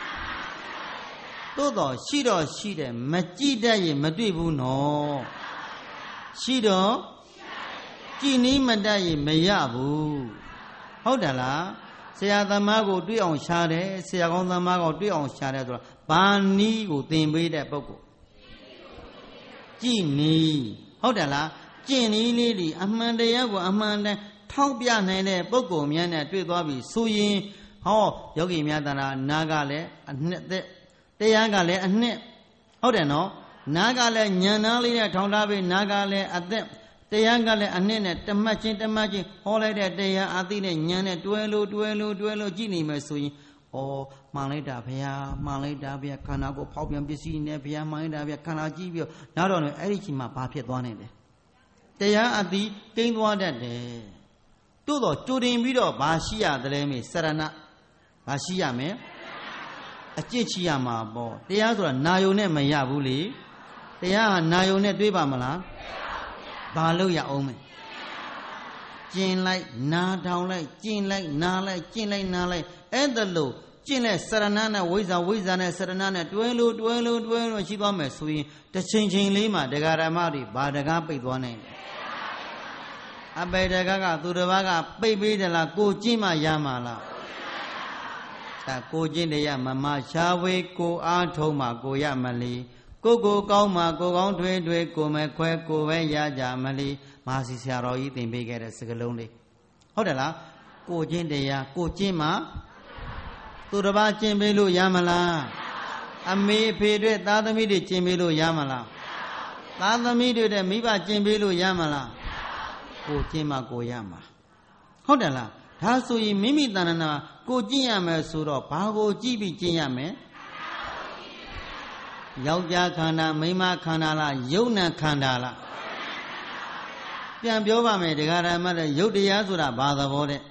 သို့တော်ရှိတော့ရှိတယ်မကြည့်တတ်ရင်မတွေ့ဘူးနော်ရှိတော့ကြည်နီးမတတ်ရင်မရဘူးဟုတ်တယ်လားဆရာသမားကိုတွေ့အောင်ရှားတယ်ဆရာကောင်းသမားကိုတွေ့အောင်ရှားတယ်ဆိုတော့ဘာနီးကိုသင်ပေးတဲ့ပုဂ္ဂိုလ်ကြည်နီးဟုတ်တယ်လားကျင့်နီးလေးဒီအမှန်တရားကိုအမှန်တန်ထောက်ပြနိုင်တဲ့ပုဂ္ဂိုလ်များနဲ့တွေ့သွားပြီဆိုရင်ဟောယောဂီများတဏ္ဍာနာကလည်းအနှစ်သက်တရားကလည်းအနှစ်ဟုတ်တယ်နော်နာကလည်းဉာဏ်သားလေးနဲ့ထောင်ထားပြီးနာကလည်းအသက်တရားကလည်းအနှစ်နဲ့တမတ်ချင်းဟောလိုက်တဲ့တရားအသိနဲ့ဉာဏ်နဲ့တွဲလို့ကြည့်နေမယ်ဆိုရင်ဩမှန်လိုက်တာဘုရားမှန်လိုက်တာဗျာခန္ဓာကိုဖောက်ပြန်ပစ္စည်းနဲ့ဘုရားမှန်လိုက်တာဗျာခန္ဓာကြည့်ပြီးနောက်တော့လည်းအဲ့ဒီချိန်မှာဘာဖြစ်သွားနိုင်လဲတရားအသိကိန်းသွားတတ်တယ်တို့တော့ကြိုတင်ပြီးတော့ဘာရှိရသလဲမေစရဏဘာရှိရမယ်အကျင့်ရှိရမှာပေါ့တရားဆိုတာနာယုံနဲ့မရဘူးလေတရားဟာနာယုံနဲ့တွေးပါမလားဘာလို့ရအောင်မယ်ကျင်လိုက်နာထောင်လိုက်ကျင်လိုက်နာလိုက်ကျင်လိုက်နာလိုက်အဲ့ဒါလို့ကျင့်တဲ့စရဏနဲ့ဝိဇ္ဇာနဲ့စရဏနဲ့တွဲလို့ရှိသွားမယ်ဆိုရင်တစ်ချိန်လေးမှာဒကာရမတွေဘာတကားပိတ်သွားနိုင်တယ်အပေတကားကသူတစ်ပါးကပိတ်ပေးတယ်လားကိုကျင့်မှရမှာလားဒါကိုကျင့်တရားမမရှားဝေးကိုအားထုံးမှကိုရမလီကိုကောင်းမှကိုကောင်းထွေးကိုမဲခွဲကိုပဲရကြမလီမဟာစီဆရာတော်ကြီးသင်ပေးခဲ့တဲ့စကားလုံးလေးဟုတ်တယ်လားကိုကျင့်တရားကိုကျင့်မှသူတစ်ပါးကျင့်ပေးလို့ရမလားအမေအဖေတွေသားသမီးတွေကျင့်ပေးလို့ရမလားသားသမီးတွေတဲ့မိဘကျင့်ပေးလို့ရမလားကိုကျင့်မှကိုရမှာဟုတ်တယ်လားဒါဆိုရင်မိမိတဏ္ဍာကိုကျင့်ရမယ်ဆိုတော့ဘာကိုကြည့်ပြီးကျင့်ရမယ်ယောက်ျားခန္ဓာမိန်းမခန္ဓာလားယုတ်နံခန္ဓာလားပြန်ပြောပါမယ်တရားဓမ္မတဲ့ယုတ်တရားဆိုတာဘာသဘောတဲ့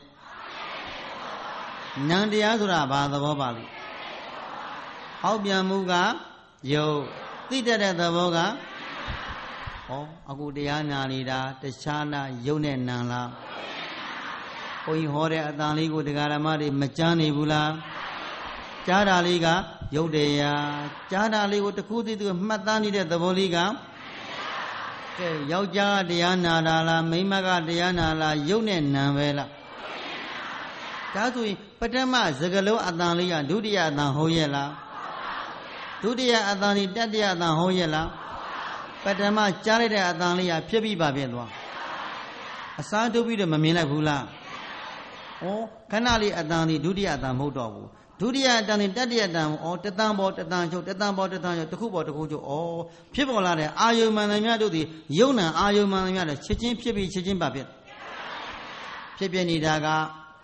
နံတရားဆိုတာဘာသဘောပါလဲဟောက်ပြန်မှုကယုတ်သိတတ်တဲ့သဘောကဟောအခုတရားနာနေတာတခြားလားယုတ်နဲ့နံလားဘုန်းကြီးဟောတဲ့အတန်လေးကိုတရားဓမ္မတွေမကြားနေဘူးလားကြားတာလေးကယုတ်တရားကြားတာလေးကိုတစ်ခုတည်းသူမှတ်သားနေတဲ့သဘောလေးကကဲယောက်ျားကတရားနာတာလားမိန်းမကတရားနာလားယုတ်နဲ့နံပဲလားဒါဆိုရင်ပထမစကလုံးအတန်လေးကဒုတိယအတန်ဟုတ်ရဲ့လားဒုတိယအတန်လေးတတိယအတန်ဟုတ်ရဲ့လားပထမကြားလိုက်တဲ့အတန်လေးကဖြစ်ပြီးပါဖြစ်သွားအစားထုတ်ပြီးတော့မမြင်လိုက်ဘူးလားဩခဏလေးအတန်လေးဒုတိယအတန်မဟုတ်တော့ဘူးဒုတိယအတန်နဲ့တတိယအတန်ဩတတန်ပေါ်တတန်ချုပ်တတန်ပေါ်တတန်ချုပ်တစ်ခုပေါ်တစ်ခုချုပ်ဩဖြစ်ပေါ်လာတဲ့အာယုမန္တမြတ်တို့သည်ယုံနံအာယုမန္တမြတ်တဲ့ချက်ချင်းဖြစ်ပြီးချက်ချင်းပါဖြစ်ပြနေတာက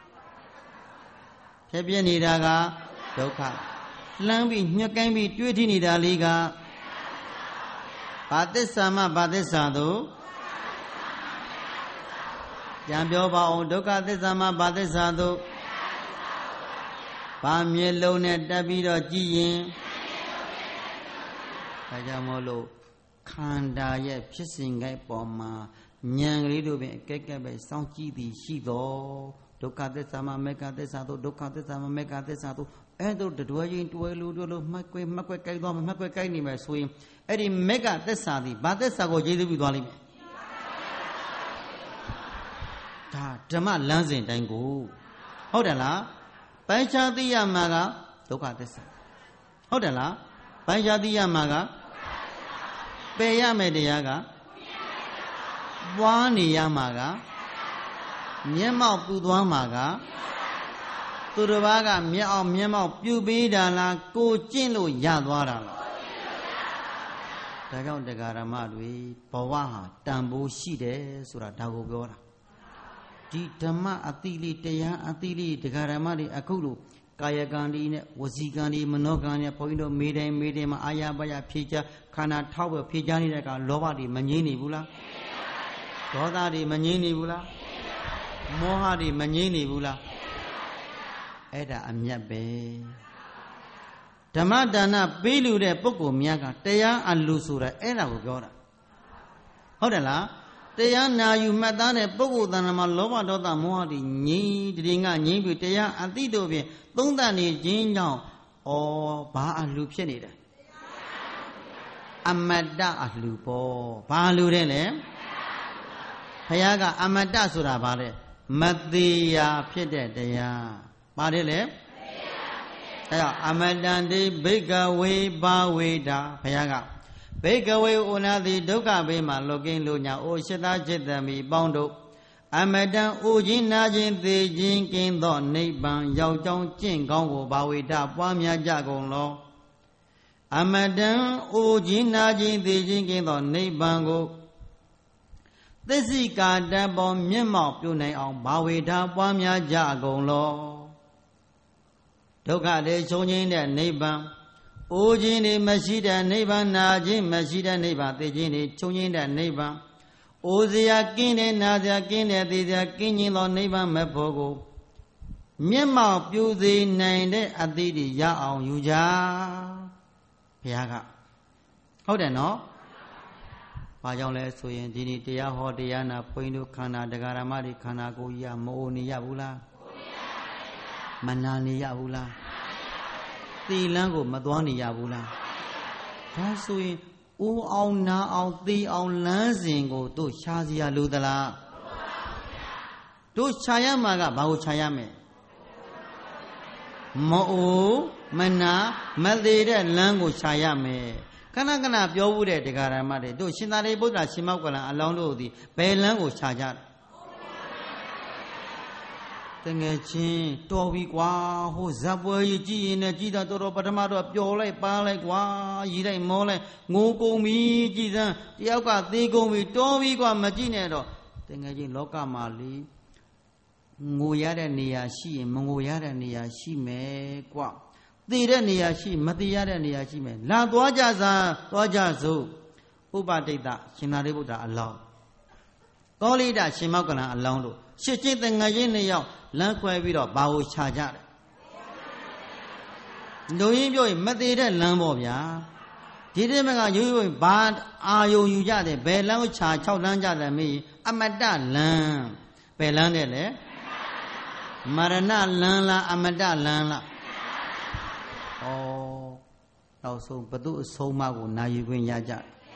ဒုက္ခလှမ်းပြီးညှက်ကိုင်းပြီးတွေးထိနေတာလေးကဘာသစ္စာမှဘာသစ္စာသို့ပြန်ပြောပါအောင်ဒုက္ခသစ္စာမှဘာသစ္စာသို့ဘာမျက်လုံးနဲ့တက်ပြီးတော့ကြည့်ရင်ဒါကြောင့်မို့လို့ခန္ဓာရဲ့ဖြစ်စဉ်ကိုက်ပေါ်မှာဉာဏ်ကလေးတို့ပင်အကဲကဲပဲစောင့်ကြည့်သည်ရှိသောဒုက္ခသစ္စာမှမေဃသစ္စာသို့ဒုက္ခသစ္စာမှမေဃသစ္စာသို့အဲ့တို့တွဲရင်တွဲလို့မှတ်ကွဲကြိုက်သွားမှတ်ကွဲကြိုက်နေမယ်ဆိုရင်အဲ့ဒီမက်ကသက်စာသည်ဘာသက်စာကိုကျေးဇူးပြုသွားလိမ့်မယ်ဒါဓမ္မလမ်းစဉ်တိုင်းကိုဟုတ်တယ်လားပိုင်းခြားသိရမှာကဒုက္ခသစ္စာဟုတ်တယ်လားပိုင်းခြားသိရမှာကပယ်ရမယ်တရားကပွားနေရမှာကမျက်မှောက်ပူသွားမှာကသူတစ်ပါးကမျက်အောင်မျက်မှောက်ပြုပေးတာလားကိုကျင့်လို့ရသွားတာလားဒါကြောင့်တရားဓမ္မတွေဘဝဟာတန်ဖိုးရှိတယ်ဆိုတာဒါကိုပြောတာဒီဓမ္မအတိလေးတရားအတိလေးတရားဓမ္မတွေအခုလိုကာယကံဒီနဲ့ဝစီကံဒီမနောကံနဲ့ဘုန်းကြီးတို့မေးတိုင်းမှာအာရပါရဖြေချခန္ဓာထောက်ပဲဖြေချနေတဲ့ကလောဘတွေမငြိမ့်နေဘူးလားဒေါသတွေမငြိမ့်နေဘူးလားမောဟတွေမငြိမ့်နေဘူးလားအဲ့ဒါအမြတ်ပဲဓမ္မဒါနပေးလူတဲ့ပုဂ္ဂိုလ်များကတရားအလူဆိုတာအဲ့ဒါကိုပြောတာဟုတ်တယ်လားတရားနာယူမှတ်သားတဲ့ပုဂ္ဂိုလ်တဏ္ဍာမှာလောဘဒေါသမောဟတွေငြိမ်းတည်ငါငြိမ်းပြီးတရားအတိတို့ဖြင့်သုံးသပ်နေခြင်းကြောင့်ဘာအလှဖြစ်နေတယ်အမတ္တအလှပေါ့ဘာလှတဲ့လဲဘုရားကအမတ္တဆိုတာဘာလဲမသေးရာဖြစ်တဲ့တရားပါတယ်လေအဲ့တော့အမတန်တိဘိကဝေဘာဝေတာဘုရားကဘိကဝေဥနာတိဒုက္ခဘေးမှာလွတ်ကင်းလို့ညာအိုရှိသားจิตသမီးပေါင်းတို့အမတန်အိုခြင်းနာခြင်းသေခြင်းကင်းသောနိဗ္ဗာန်ရောက်ကြောင်းကျင့်ကောင်းကိုဘာဝေတာပွားများကြကုန်လောအမတန်အိုခြင်းနာခြင်းသေခြင်းကင်းသောနိဗ္ဗာန်ကိုသစ္စိကာတပေါ်မျက်မှောက်ပြုနိုင်အောင်ဘာဝေတာပွားများကြကုန်လောဒုက္ခတွေချုပ်ငြိမ်းတဲ့နိဗ္ဗာန်အိုခြင်းတွေမရှိတဲ့နိဗ္ဗာန်နာခြင်းမရှိတဲ့နိဗ္ဗာန်သိခြင်းတွေချုပ်ငြိမ်းတဲ့နိဗ္ဗာန်အိုစရာကင်းတဲ့နာစရာကင်းတဲ့သိစရာကင်းခြင်းသောနိဗ္ဗာန်မဲ့ဖို့ကိုမျက်မှောက်ပြုစေနိုင်တဲ့အသည့်တွေရအောင်ယူကြဘုရားကဟုတ်တယ်နော်ဘာကြောင့်လဲဆိုရင်ဒီနေ့တရားဟောတရားနာဘုန်းကြီးတို့ခန္ဓာတရားဓမ္မတွေခန္ဓာကိုယ်ကြီးမအိုနေရဘူးလားမနာနေရဘူးလားသီလန်းကိုမသွားနေရဘူးလားဒါဆိုရင်အိုးအောင်နာအောင်သေအောင်လမ်းစဉ်ကိုတို့ရှားစရာလိုသလားတို့ရှားရမှာကဘာကိုရှားရမယ်မအိုးမနာမသေးတဲ့လမ်းကိုရှားရမယ်ခဏခဏပြောဘူးတဲ့တရားဓမ္မတွေတို့ရှင်သာရိပုတ္တရာရှင်မောက္ကလံအလောင်းတို့သည်ဘယ်လမ်းကိုရှားကြတငယ်ချင်းတော်ပြီကွာဟိုဇက်ပွဲကြီးကြည်ရင်လည်းကြည်တာတော်ပထမတော့ပျော်လိုက်ပါလိုက်ကွာရည်လိုက်မောလိုက်ငိုကုန်ပြီကြည်စမ်းတယောက်ကသေးကုန်ပြီတော်ပြီကွာမကြည့်နဲ့တော့တငယ်ချင်းလောကမှာလေငိုရတဲ့နေရာရှိရင်မငိုရတဲ့နေရာရှိမယ်ကွာသေတဲ့နေရာရှိမသေရတဲ့နေရာရှိမယ်လာသွားကြစားသွားကြစို့ဥပတိတ်တရှင်သာရိပုတ္တရာအလောင်းကောလိတရှင်မောက္ကလံအလောင်းတို့ရှစ်ချင်းတငယ်ချင်းနှစ်ယောက်လမ်းခွဲပြီးတော့ဘာကိုခြာကြတယ်လူရင်းပြောရင်မသေးတဲ့လမ်းပေါ့ဗျာဒီတည်းမကရိုးရိုးဘာအာယုံယူကြတယ်ဘယ်လမ်းကိုခြာ6လမ်းကြတယ်မေးအမတလမ်းဘယ်လမ်းတဲ့လဲမရဏလမ်းလားအမတလမ်းလားဩနောက်ဆုံးဘသူအဆုံးမကိုနာယူခွင့်ရကြ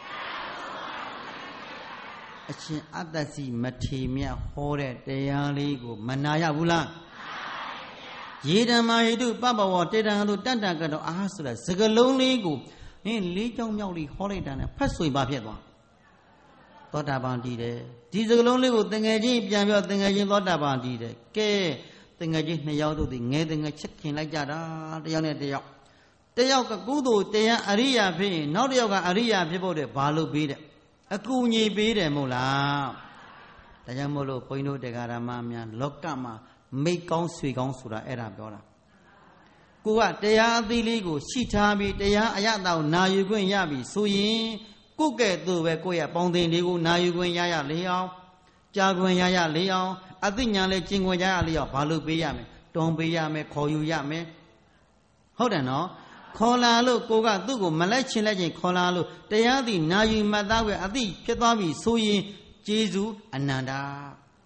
အရှင်အတ္တစီမထေမြတ်ဟောတဲ့တရားလေးကိုမနာရဘူးလားယေဓမ္မာဟိတုပပဝတေတံတို့တတ္တကတော်အာဆိုတဲ့စကလုံးလေးကိုလေးကြောင်းမြောက်လေးဟောလိုက်တာနဲ့ဖတ်ဆွေပါဖြစ်သွားသောတာပန်တည်တယ်ဒီစကလုံးလေးကိုတငယ်ချင်းပြန်ပြောတငယ်ချင်းသောတာပန်တည်တယ်ကဲတငယ်ချင်းနှစ်ယောက်တို့ဒီငယ်တငယ်ချစ်ခင်လိုက်ကြတာတယောက်နဲ့တယောက်ကကုသိုလ်တရားအရိယာဖြစ်ရင်နောက်တယောက်ကအရိယာဖြစ်ဖို့တဲ့ဘာလို့ပေးတဲ့အကူအညီပေးတယ်မို့လားဒါကြောင့်မို့လို့ဘုန်းကြီးတို့တရားဓမ္မများလောကမှာမိတ်ကောင်းဆွေကောင်းဆိုတာအဲ့ဒါပြောတာကိုကတရားအသီးလေးကိုရှိထားပြီးတရားအရသာကိုနာယူခွင့်ရပြီဆိုရင်ကိုယ့်ကဲ့သို့ပဲကိုယ့်ရဲ့ပေါင်းသင်တွေကိုနာယူခွင့်ရလေအောင်ကြားခွင့်ရလေအောင်အသိဉာဏ်လေးကျင့်ခွင့်ရလေအောင်ဘာလို့ပေးရမလဲတွန်းပေးရမယ်ခေါ်ယူရမယ်ဟုတ်တယ်နော်ခေါ်လာလို့ကိုကသူ့ကိုမလိုက်ချင်လိုက်ချင်ခေါ်လာလို့တရားသည်နာယူမှတ်သားွယ်အသိဖြစ်သွားပြီဆိုရင်ကျေးဇူးအနန္တ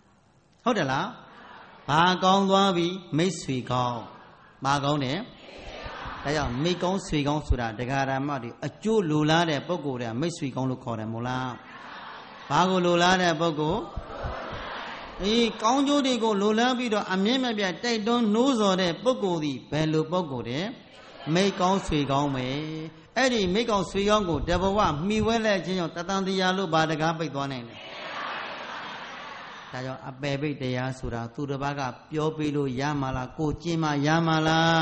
ဟုတ်တယ်လားဘာကောင်းသွားပြီမိတ်ဆွေကောင်းဘာကောင်းတယ်ဒါကြောင့်မိကောင်းဆွေကောင်းဆိုတာတရားဓမ္မတွေအကျိုးလိုလားတဲ့ပုဂ္ဂိုလ်တွေကမိတ်ဆွေကောင်းလို့ခေါ်တယ်မို့လားဘာကိုလိုလားတဲ့ပုဂ္ဂိုလ်ကောင်းကျိုးတွေကိုလိုလားပြီးတော့အမြင့်မပြတ်တိုက်တွန်းနှိုးဆော်တဲ့ပုဂ္ဂိုလ်ဒီဘယ်လိုပုဂ္ဂိုလ်တဲ့မိကောင်းဆွေကောင်းပဲအဲ့ဒီမိကောင်းဆွေကောင်းကိုတဘဝမှီဝဲလက်ခြင်းကြောင့်တသံတရားလို့ဘာတကားပိတ်သွားနိုင်တယ်ဒါကြောင့်အပယ်ပိတ်တရားဆိုတာသူတစ်ပါးကပြောပြီးလို့ရမှာလားကိုကျင့်မှရမှာလား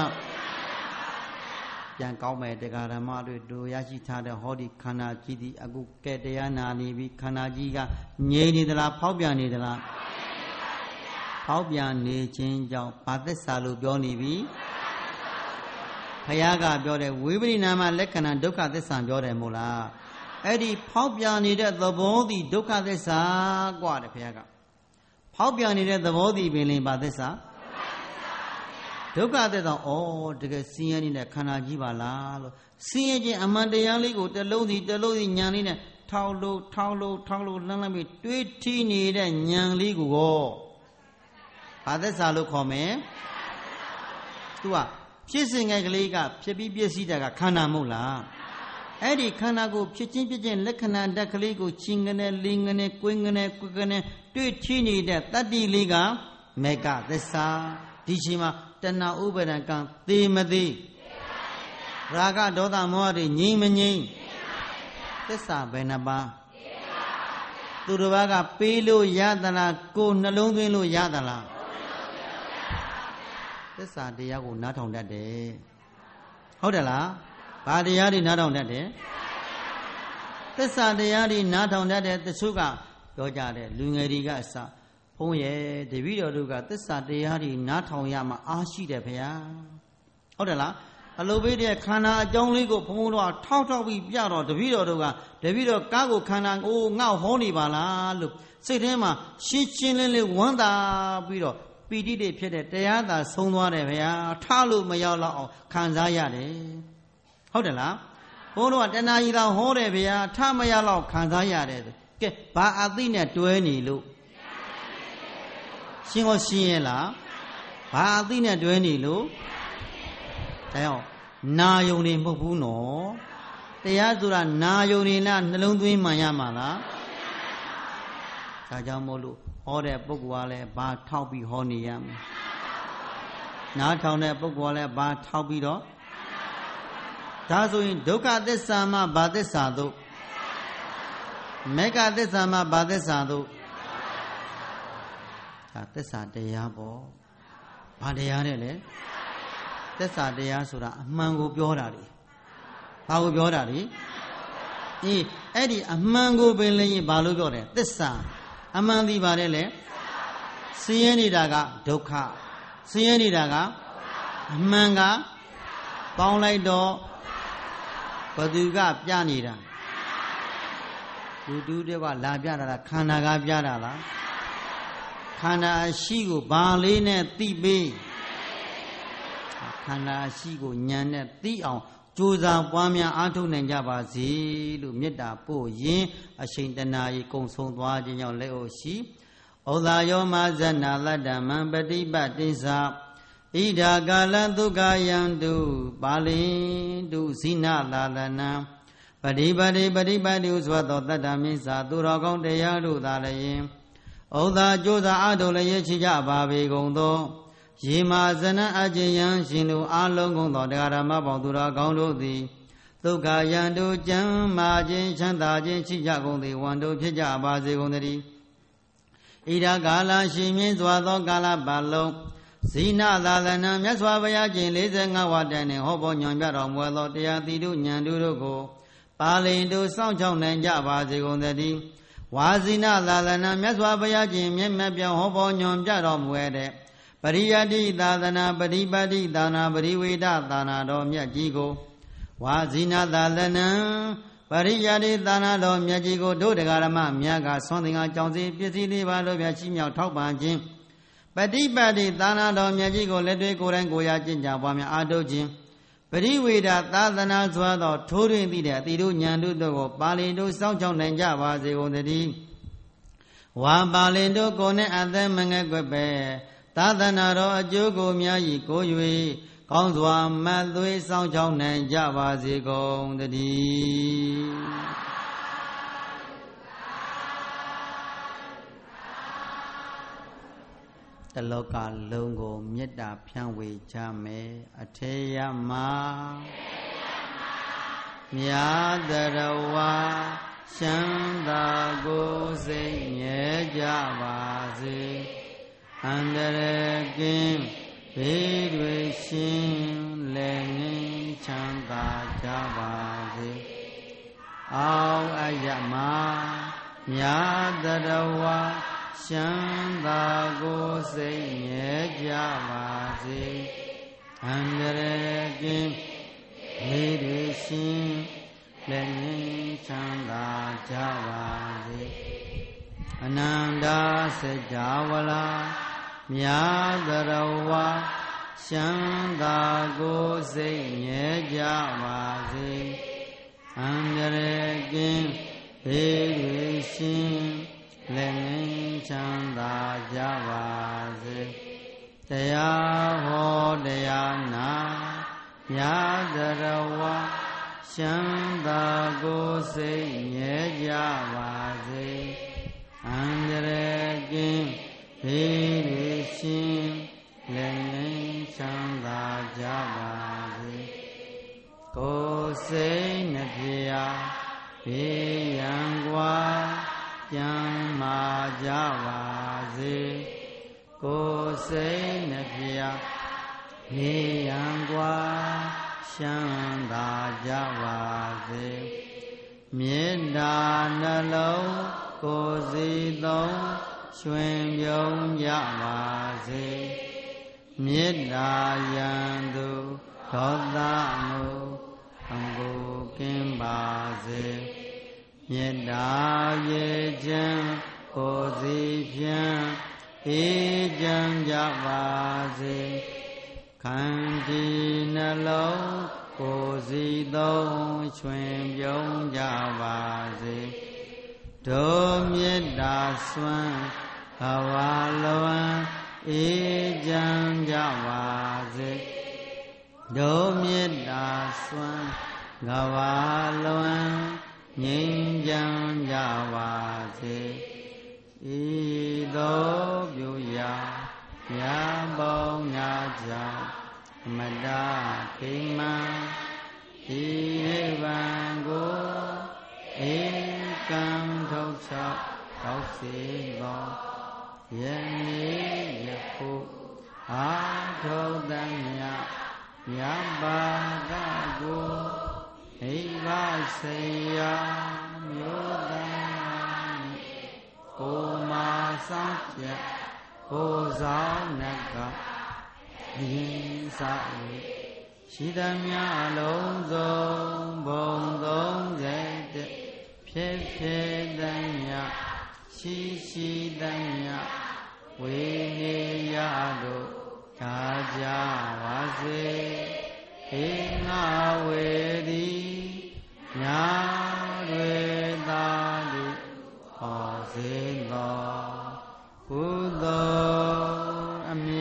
ပြန်ကောင်းမယ်တရားဓမ္မတွေတို့ရရှိထားတဲ့ဟောဒီခန္ဓာကြီးဒီအခုကဲတရားနာနေပြီခန္ဓာကြီးကငြိမ်နေသလားဖောက်ပြန်နေသလားဖောက်ပြန်နေခြင်းကြောင့်ဘာသစ္စာလို့ပြောနေပြီဘုရားကပြောတယ်ဝိပရိနာမလက္ခဏာဒုက္ခသစ္စာပြောတယ်မို့လားအဲ့ဒီဖောက်ပြန်နေတဲ့သဘောသည်ဒုက္ခသစ္စာกว่าတယ်ဘုရားကဖောက်ပြန်နေတဲ့သဘောသည်ပင်လင်ဘာသစ္စာဒုက္ခသစ္စာတကယ်ဆင်းရဲနေတဲ့ခန္ဓာကြီးပါလားလို့ဆင်းရဲခြင်းအမှန်တရားလေးကိုတစ်လုံးစီဉာဏ်လေးနဲ့ထောက်လို့လှမ်းပြီးတွေးထီးနေတဲ့ဉာဏ်လေးကိုဘာသစ္စာလို့ခေါ်မယ်သူကဖြစ်စဉ်ငယ်ကလေးကဖြစ်ပြီးပြည့်စည်တာကခန္ဓာမဟုတ်လားအဲ့ဒီခန္ဓာကိုဖြစ်ချင်းလက္ခဏာဓာတ်ကလေးကိုချင်းကနေလင်းကနေကွင်းကနေကွကနေတွေ့ထီးနေတဲ့တတ္တိလေးကမေကသစ္စာဒီချိန်မှာတဏှာဥပါဒံကံသေမသေးရာဂဒေါသမောဟတွေငြိမ်းမငြိမ်းသစ္စာဘယ်နှပါသူတစ်ပါးကပေးလို့ရသလားကိုနှလုံးသွင်းလို့ရသလားသစ္စာတရားကိုနားထောင်တတ်တယ်ဟုတ်တယ်လားဘာတရားတွေနားထောင်တတ်တယ်သစ္စာတရားတွေနားထောင်တတ်တယ်တချို့ကပြောကြတယ်လူငယ်တွေကအစဘုန်းရဲ့တပည့်တော်တို့ကသစ္စာတရားတွေနားထောင်ရမှအားရှိတယ်ဗျာဟုတ်တယ်လားအလိုပေးတဲ့ခန္ဓာအကြောင်းလေးကိုဘုန်းတော်ကထောက်ပြီးပြတော့တပည့်တော်တို့ကတပည့်တော်ကားကိုခန္ဓာကိုငေါ့ဟောနေပါလားလို့စိတ်ထဲမှာရှင်းလင်းလေးဝမ်းသာပြီးတော့ပီတိတွေဖြစ်တဲ့တရားသာဆုံးသွားတယ်ဗျာထားလို့မရောက်တော့အောင်ခံစားရတယ်ဟုတ်တယ်လားဘုန်းတော်ကတဏှာကြီးသာဟောတယ်ဗျာထားမရတော့ခံစားရတယ်ကဲဘာအသိနဲ့တွဲနေလို့ရှင်းရဲ့လားဘာအသိနဲ့တွဲနေလို့ဒါကြောင့်နာယုံနေမဟုတ်ဘူးနော်တရားဆိုတာနာယုံနေလားနှလုံးသွင်းမှန်ရမှာလားဒါကြောင့်မို့လို့ဟောတဲ့ပုဂ္ဂိုလ်ကလည်းဘာထောက်ပြီးဟောနေရမလဲနားထောင်တဲ့ပုဂ္ဂိုလ်ကလည်းဘာထောက်ပြီးတော့ဒါဆိုရင်ဒုက္ခသစ္စာမှာဘာသစ္စာတို့မေဃသစ္စာမှာဘာသစ္စာတို့ဒါသစ္စာတရားပေါ့ဘာတရားနဲ့လဲသစ္စာတရားဆိုတာအမှန်ကိုပြောတာလေဘာကိုပြောတာလေအဲ့ဒီအမှန်ကိုပင်လည်းဘာလို့ပြောတယ်သစ္စာအမှန်ဒီပါတယ်လေဆင်းရဲနေတာကဒုက္ခဆင်းရဲနေတာကအမှန်ကပေါင်းလိုက်တော့ဘသူကပြနေတာလူတူတွေကလာပြတာလားခန္ဓာကပြတာလားခန္ဓာရှိကိုဘာလေးနဲ့သိပေးခန္ဓာရှိကိုဉာဏ်နဲ့သိအောင်ကြိုးစားပွားများအားထုတ်နိုင်ကြပါစေလို့မေတ္တာပို့ရင်အချိန်တနာရီကုံဆုံးသွားခြင်းကြောင့်လက်အိုရှိဩသာယောမဇဏလတ္တမံပฏิပတ်တိသဣဒာကာလဒုက္ခယံတုပါဠိတုဇိနလာလနံပฏิပတ်တိဟုဆိုသောတတ္တမိစ္ဆာသူတော်ကောင်းတရားတို့သာလည်းဩသာကြိုးစားအားထုတ်လျက်ရှိကြပါပေကုန်သောယေမာဇနအကျဉ်ယံရှင်တို့အားလုံးကုန်သောတရားဓမ္မပေါင်းသူတော်ကောင်းတို့သည်ဒုက္ခယံတို့ကျမ်းမာခြင်းချမ်းသာခြင်းရှိကြကုန်သည်ဝန်တို့ဖြစ်ကြပါစေကုန်သတည်းဣဒာကာလရှင်မြင့်စွာသောကာလပတ်လုံးဇိနသာလနံမြတ်စွာဘုရားကျင့်45ဝါတန်နှင့်ဟောပေါ်ညွှန်ပြတော်မူသောတရားသီတို့ဉာဏ်တို့ကိုပါဠိတို့စောင့်ချောက်နိုင်ကြပါစေကုန်သတည်းဝါဇိနသာလနံမြတ်စွာဘုရားကျင့်မြတ်မြတ်ပြောင်းဟောပေါ်ညွှန်ပြတော်မူတဲ့ပရိယတိသာသနာပฏิပတ်တိသာနာပရိဝေဒသာနာတော်မြတ်ကြီးကိုဝါဇိနသာလနံပရိယတိသာနာတော်မြတ်ကြီးကိုတို့တရားဓမ္မမြတ်ကဆွမ်းသင်္ကာကြောင့်စီပစ္စည်းလေးပါလို့ပြရှိမြောက်ထောက်ပံ့ခြင်းပฏิပတ်တိသာနာတော်မြတ်ကြီးကိုလက်တွေ့ကိုယ်တိုင်ကိုယ်ရကျင့်ကြပွားများအားထုတ်ခြင်းပရိဝေဒသာသနာစွာသောထိုးတွင်သိတဲ့အတိတို့ဉာဏ်တို့ကိုပါဠိတို့စောင့်ချောက်နိုင်ကြပါစေကုန်သတည်းဝါပါဠိတို့ကိုယ်နဲ့အသက်မငဲ့ကွက်ပဲသာသနာတော်အကျိုးကိုများဤကို၍ကောင်းစွာမတ်သွေးဆောင်ချောင်းနိုင်ကြပါစေကုန်သတည်းတလောကလုံးကိုမေတ္တာဖြန့်ဝေကြမယ်အထေယမမြာတရဝါချမ်းသာကိုစိတ်ငြဲကြပါစေအန္တရာယ်ကင်းဘေးတွေရှင်းလည်းငြိမ်းချမ်းသာကြပါစေအောင်အယမမြာတရဝါချမ်းသာကိုစိတ်ငြဲကြပါစေအန္တရာယ်ကင်းဘေးတွေရှင်းလည်းငြိမ်းချမ်းသာကြပါစေအနန္တစေကြဝဠာမြာတရဝါချမ်းသာကိုစိတ်ငြဲကြပါစေအန္တရာယ်ကင်းဘေးတွေရှင်းလည်းငြိမ်းချမ်းသာကြပါစေတရားဟောတရားနာမြာတရဝါချမ်းသာကိုစိတ်ငြဲကြပါစေအန္တရာယ်ကင်းဘေးတွေရှင်းလည်းငြိမ်းချမ်းသာကြပါစေကိုယ်စိတ်နှဖျားဘေးရန်ကွာကျမ်းမာကြပါစေကိုယ်စိတ်နှဖျားဘေးရန်ကွာချမ်းသာကြပါစေမေတ္တာနှလုံးကိုယ်စီသုံးရွှင်ပြုံးကြပါစေမေတ္တာယံသူဒေါသမုအမှုကင်းပါစေမေတ္တာရေခြင်းကိုယ်စီဖြင့်အေးချမ်းကြပါစေခန္တီနှလုံးကိုယ်စီသုံးရွှင်ပြုံးကြပါစေဒုမေတ္တာစွမ်းဘဝလွန်အေးချမ်းကြပါစေဒုမေတ္တာစွမ်းဘဝလွန်ငြိမ်းချမ်းကြပါစေဤသို့ပြုရာမြတ်ပေါင်းများကြောင့်အမတခိမံဒီနိဗ္ဗာန်ကိုဧကံထုတ်ချောက်တောက်စေသောယနေ့ယခုအာထုတ်တည်းမြတ်မြတ်ပါကကိုဣဗစေယမြို့သားကိုမာဆောင်ပြကိုဆောင်နကအရင်စား၍ရှိသမျှလုံးစုံဘုံ30ဖြစ်ဖြစ်သမျှရှိသမျှဝိနေယတို့သာကြပါစေဧငါဝေဒီညာတွေသာတိဟောစေသောကုသိုလ်အမြ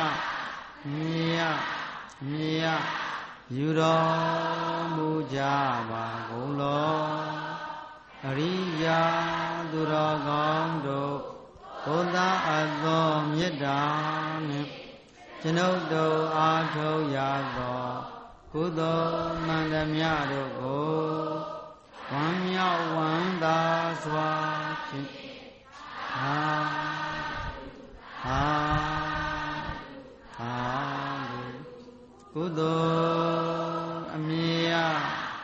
တ်ယူတော်မူကြပါကုန်လောအရိယာသူတော်ကောင်းတို့ဘုရားအသောမေတ္တာနှင့်ကျွန်ုပ်တို့အားထုတ်ရသောကုသိုလ်မှန်သမျှတို့ကိုဝမ်းမြောက်ဝမ်းသာစွာဖြင့်ကုသိုလ်အမြတ်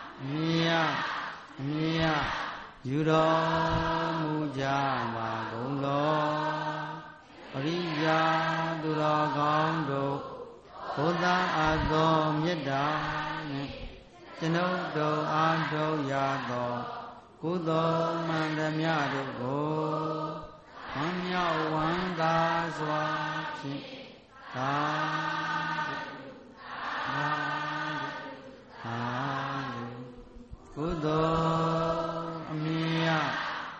ယူတော်မူကြပါကုန်လောအရိယာသူတော်ကောင်းတို့ဘုရားအသောမေတ္တာနှင့်ကျွန်ုပ်တို့အားထုတ်ရသောကုသိုလ်မှန်သမျှတို့ကိုဝမ်းမြောက်ဝမ်းသာစွာဖြင့်ကုသိုလ်အမြတ်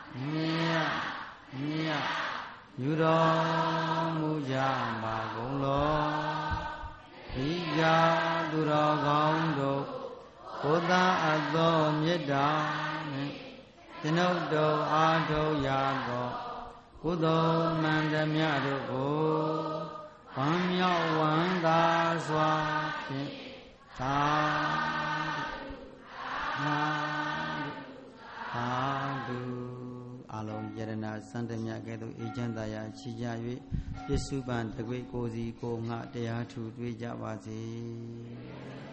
ယူတော်မူကြပါကုန်လောဣဇာတာနှင့်ကျွန်ုပ်တို့အားထုတ်ရာသောကုသိုလ်မှန်သမျှတို့ကိုဝမ်းမြောက်ဝမ်းသာစွာဖြင့်သာဓုအလုံးယရဏစံတမြတ်ကဲ့သို့အေချမ်းသာယာချီကြ၍ပစ္စုပန်တကွေကိုစီကိုငှတရားထူတွေ့ကြပါစေ